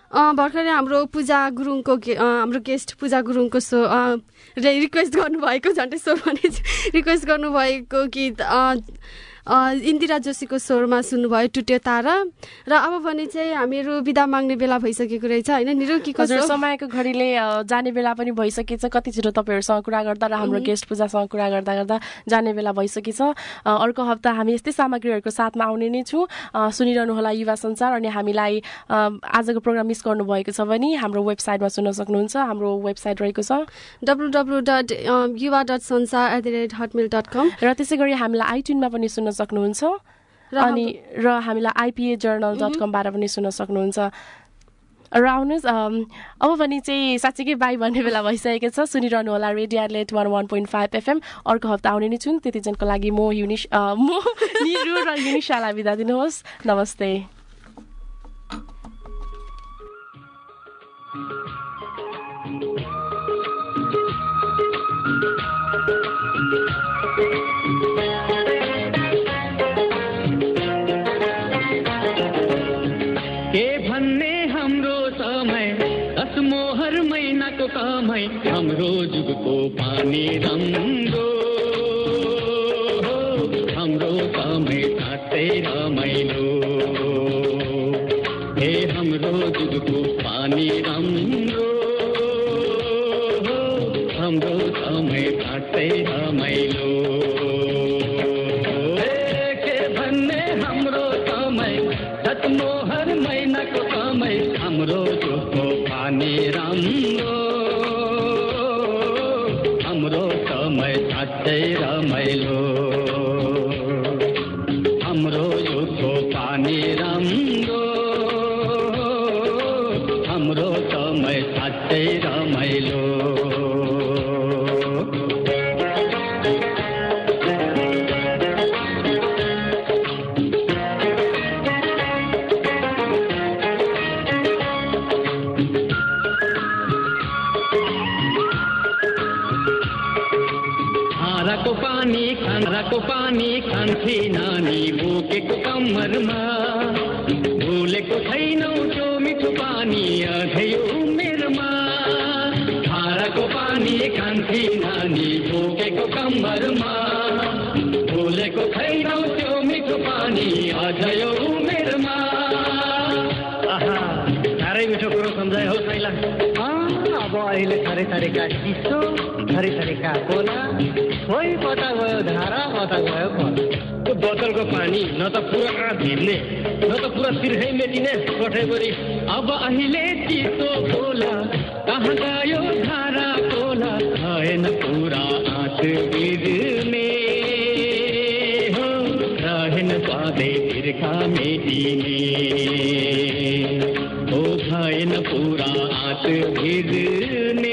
भर्खरै हाम्रो पूजा गुरुङको हाम्रो गेस्ट पूजा गुरुङको सो रिक्वेस्ट गर्नुभएको झन्डै स्वर भने रिक्वेस्ट गर्नुभएको गीत इन्दिरा जोशीको स्वरमा सुन्नुभयो टुट्यो तारा। र अब भने चाहिँ हामीहरू बिदा माग्ने बेला भइसकेको रहेछ होइन निरु? के कसो समयको घडीले जाने बेला पनि भइसकेछ। कति छिटो तपाईँहरूसँग कुरा गर्दा र हाम्रो गेस्ट पूजासँग कुरा गर्दा गर्दा जाने बेला भइसकेछ। अर्को हप्ता हामी यस्तै सामग्रीहरूको साथमा आउने नै छौँ। सुनिरहनु होला युवा संसार। अनि हामीलाई आजको प्रोग्राम मिस गर्नुभएको छ भने हाम्रो वेबसाइटमा सुन्न सक्नुहुन्छ। हाम्रो वेबसाइट रहेको छ W W dot Yuva dot Sansar at the rate Hotmail dot com. र त्यसै गरी हामीलाई आइट्युनमा पनि सुन्न सक्नुहुन्छ। अनि र हामीलाई आइपिए जर्नल डट कमबाट पनि सुन्न सक्नुहुन्छ। र आउनुहोस् अब भने चाहिँ साँच्चीकै बाई भन्ने बेला भइसकेको छ। सुनिरहनु होला radio Adelaide one one point five FM. अर्को हप्ता आउने नै छौँ। त्यतिजनको लागि म युनिस म निरु र युनिसालाई बिदा दिनुहोस्। नमस्ते। समय हाम्रो जुगको पानी राम्रो हाम्रो समय साँच्चै रमाइलो हे हाम्रो जुगको पानी राम्रो हाम्रो समय साँच्चै रमाइलो के भन्ने हाम्रो समय सतमोहर महिनाको समय हाम्रो जुगको पानी राम्रो साँच्चै रमाइलो हाम्रो युगको पानी राम्रो हाम्रो समय साँच्चै रमाइलो को पानी खान्थे नानी बोकेको कम्मरमा भुलेको छैनौ त्यो मिठो पानी अझै उमेरमा धाराको पानी खान्थे नानी बोकेको कम्मरमा भुलेको छैनौ त्यो मिठो पानी अझै उमेरमा। आहा साह्रै मिठो कुरो सम्झायो हौ पहिला। अब अहिले थरी थरीका चिसो थरी थरीका कोला खोइ कता गयो धारा कता गयो खोला। त्यो बोतलको पानी न त पुरा भिड्ने न त पुरा तिर्खै मेटिने कठैभरि। अब अहिले चिसो खोला कहाँ गयो धारा खोला रहेन पुरा आँट भिड्ने हो रहेन सधैँ तिर्खा मेटिने हो भएन पुरा आँट भिड्ने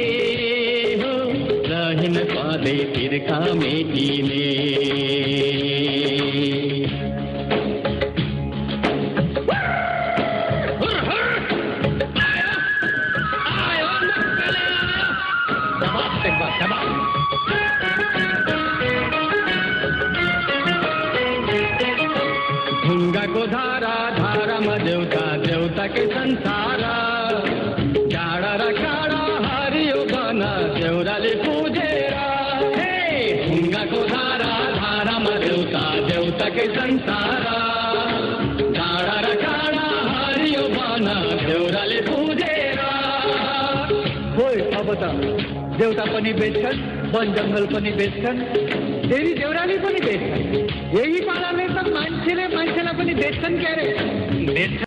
सधैँ तिर्खा मेटिने। ढुङ्गाको धारा धारामा देउता देउताकै संसार डाँडा र काँडा हरियो बन देउराले पूजेर। ढुङ्गाको धारा धारामा देउता देउताकै संसार डाँडा र काँडा हरियो बन देउराले पूजेर। खोइ अब त देउता पनि बेच्छन् वन जङ्गल पनि बेच्छन् देवी देउराली पनि बेच्छन्। यही पाराले त मान्छेले मान्छेलाई पनि बेच्छन् क्यारे बेच्छन्।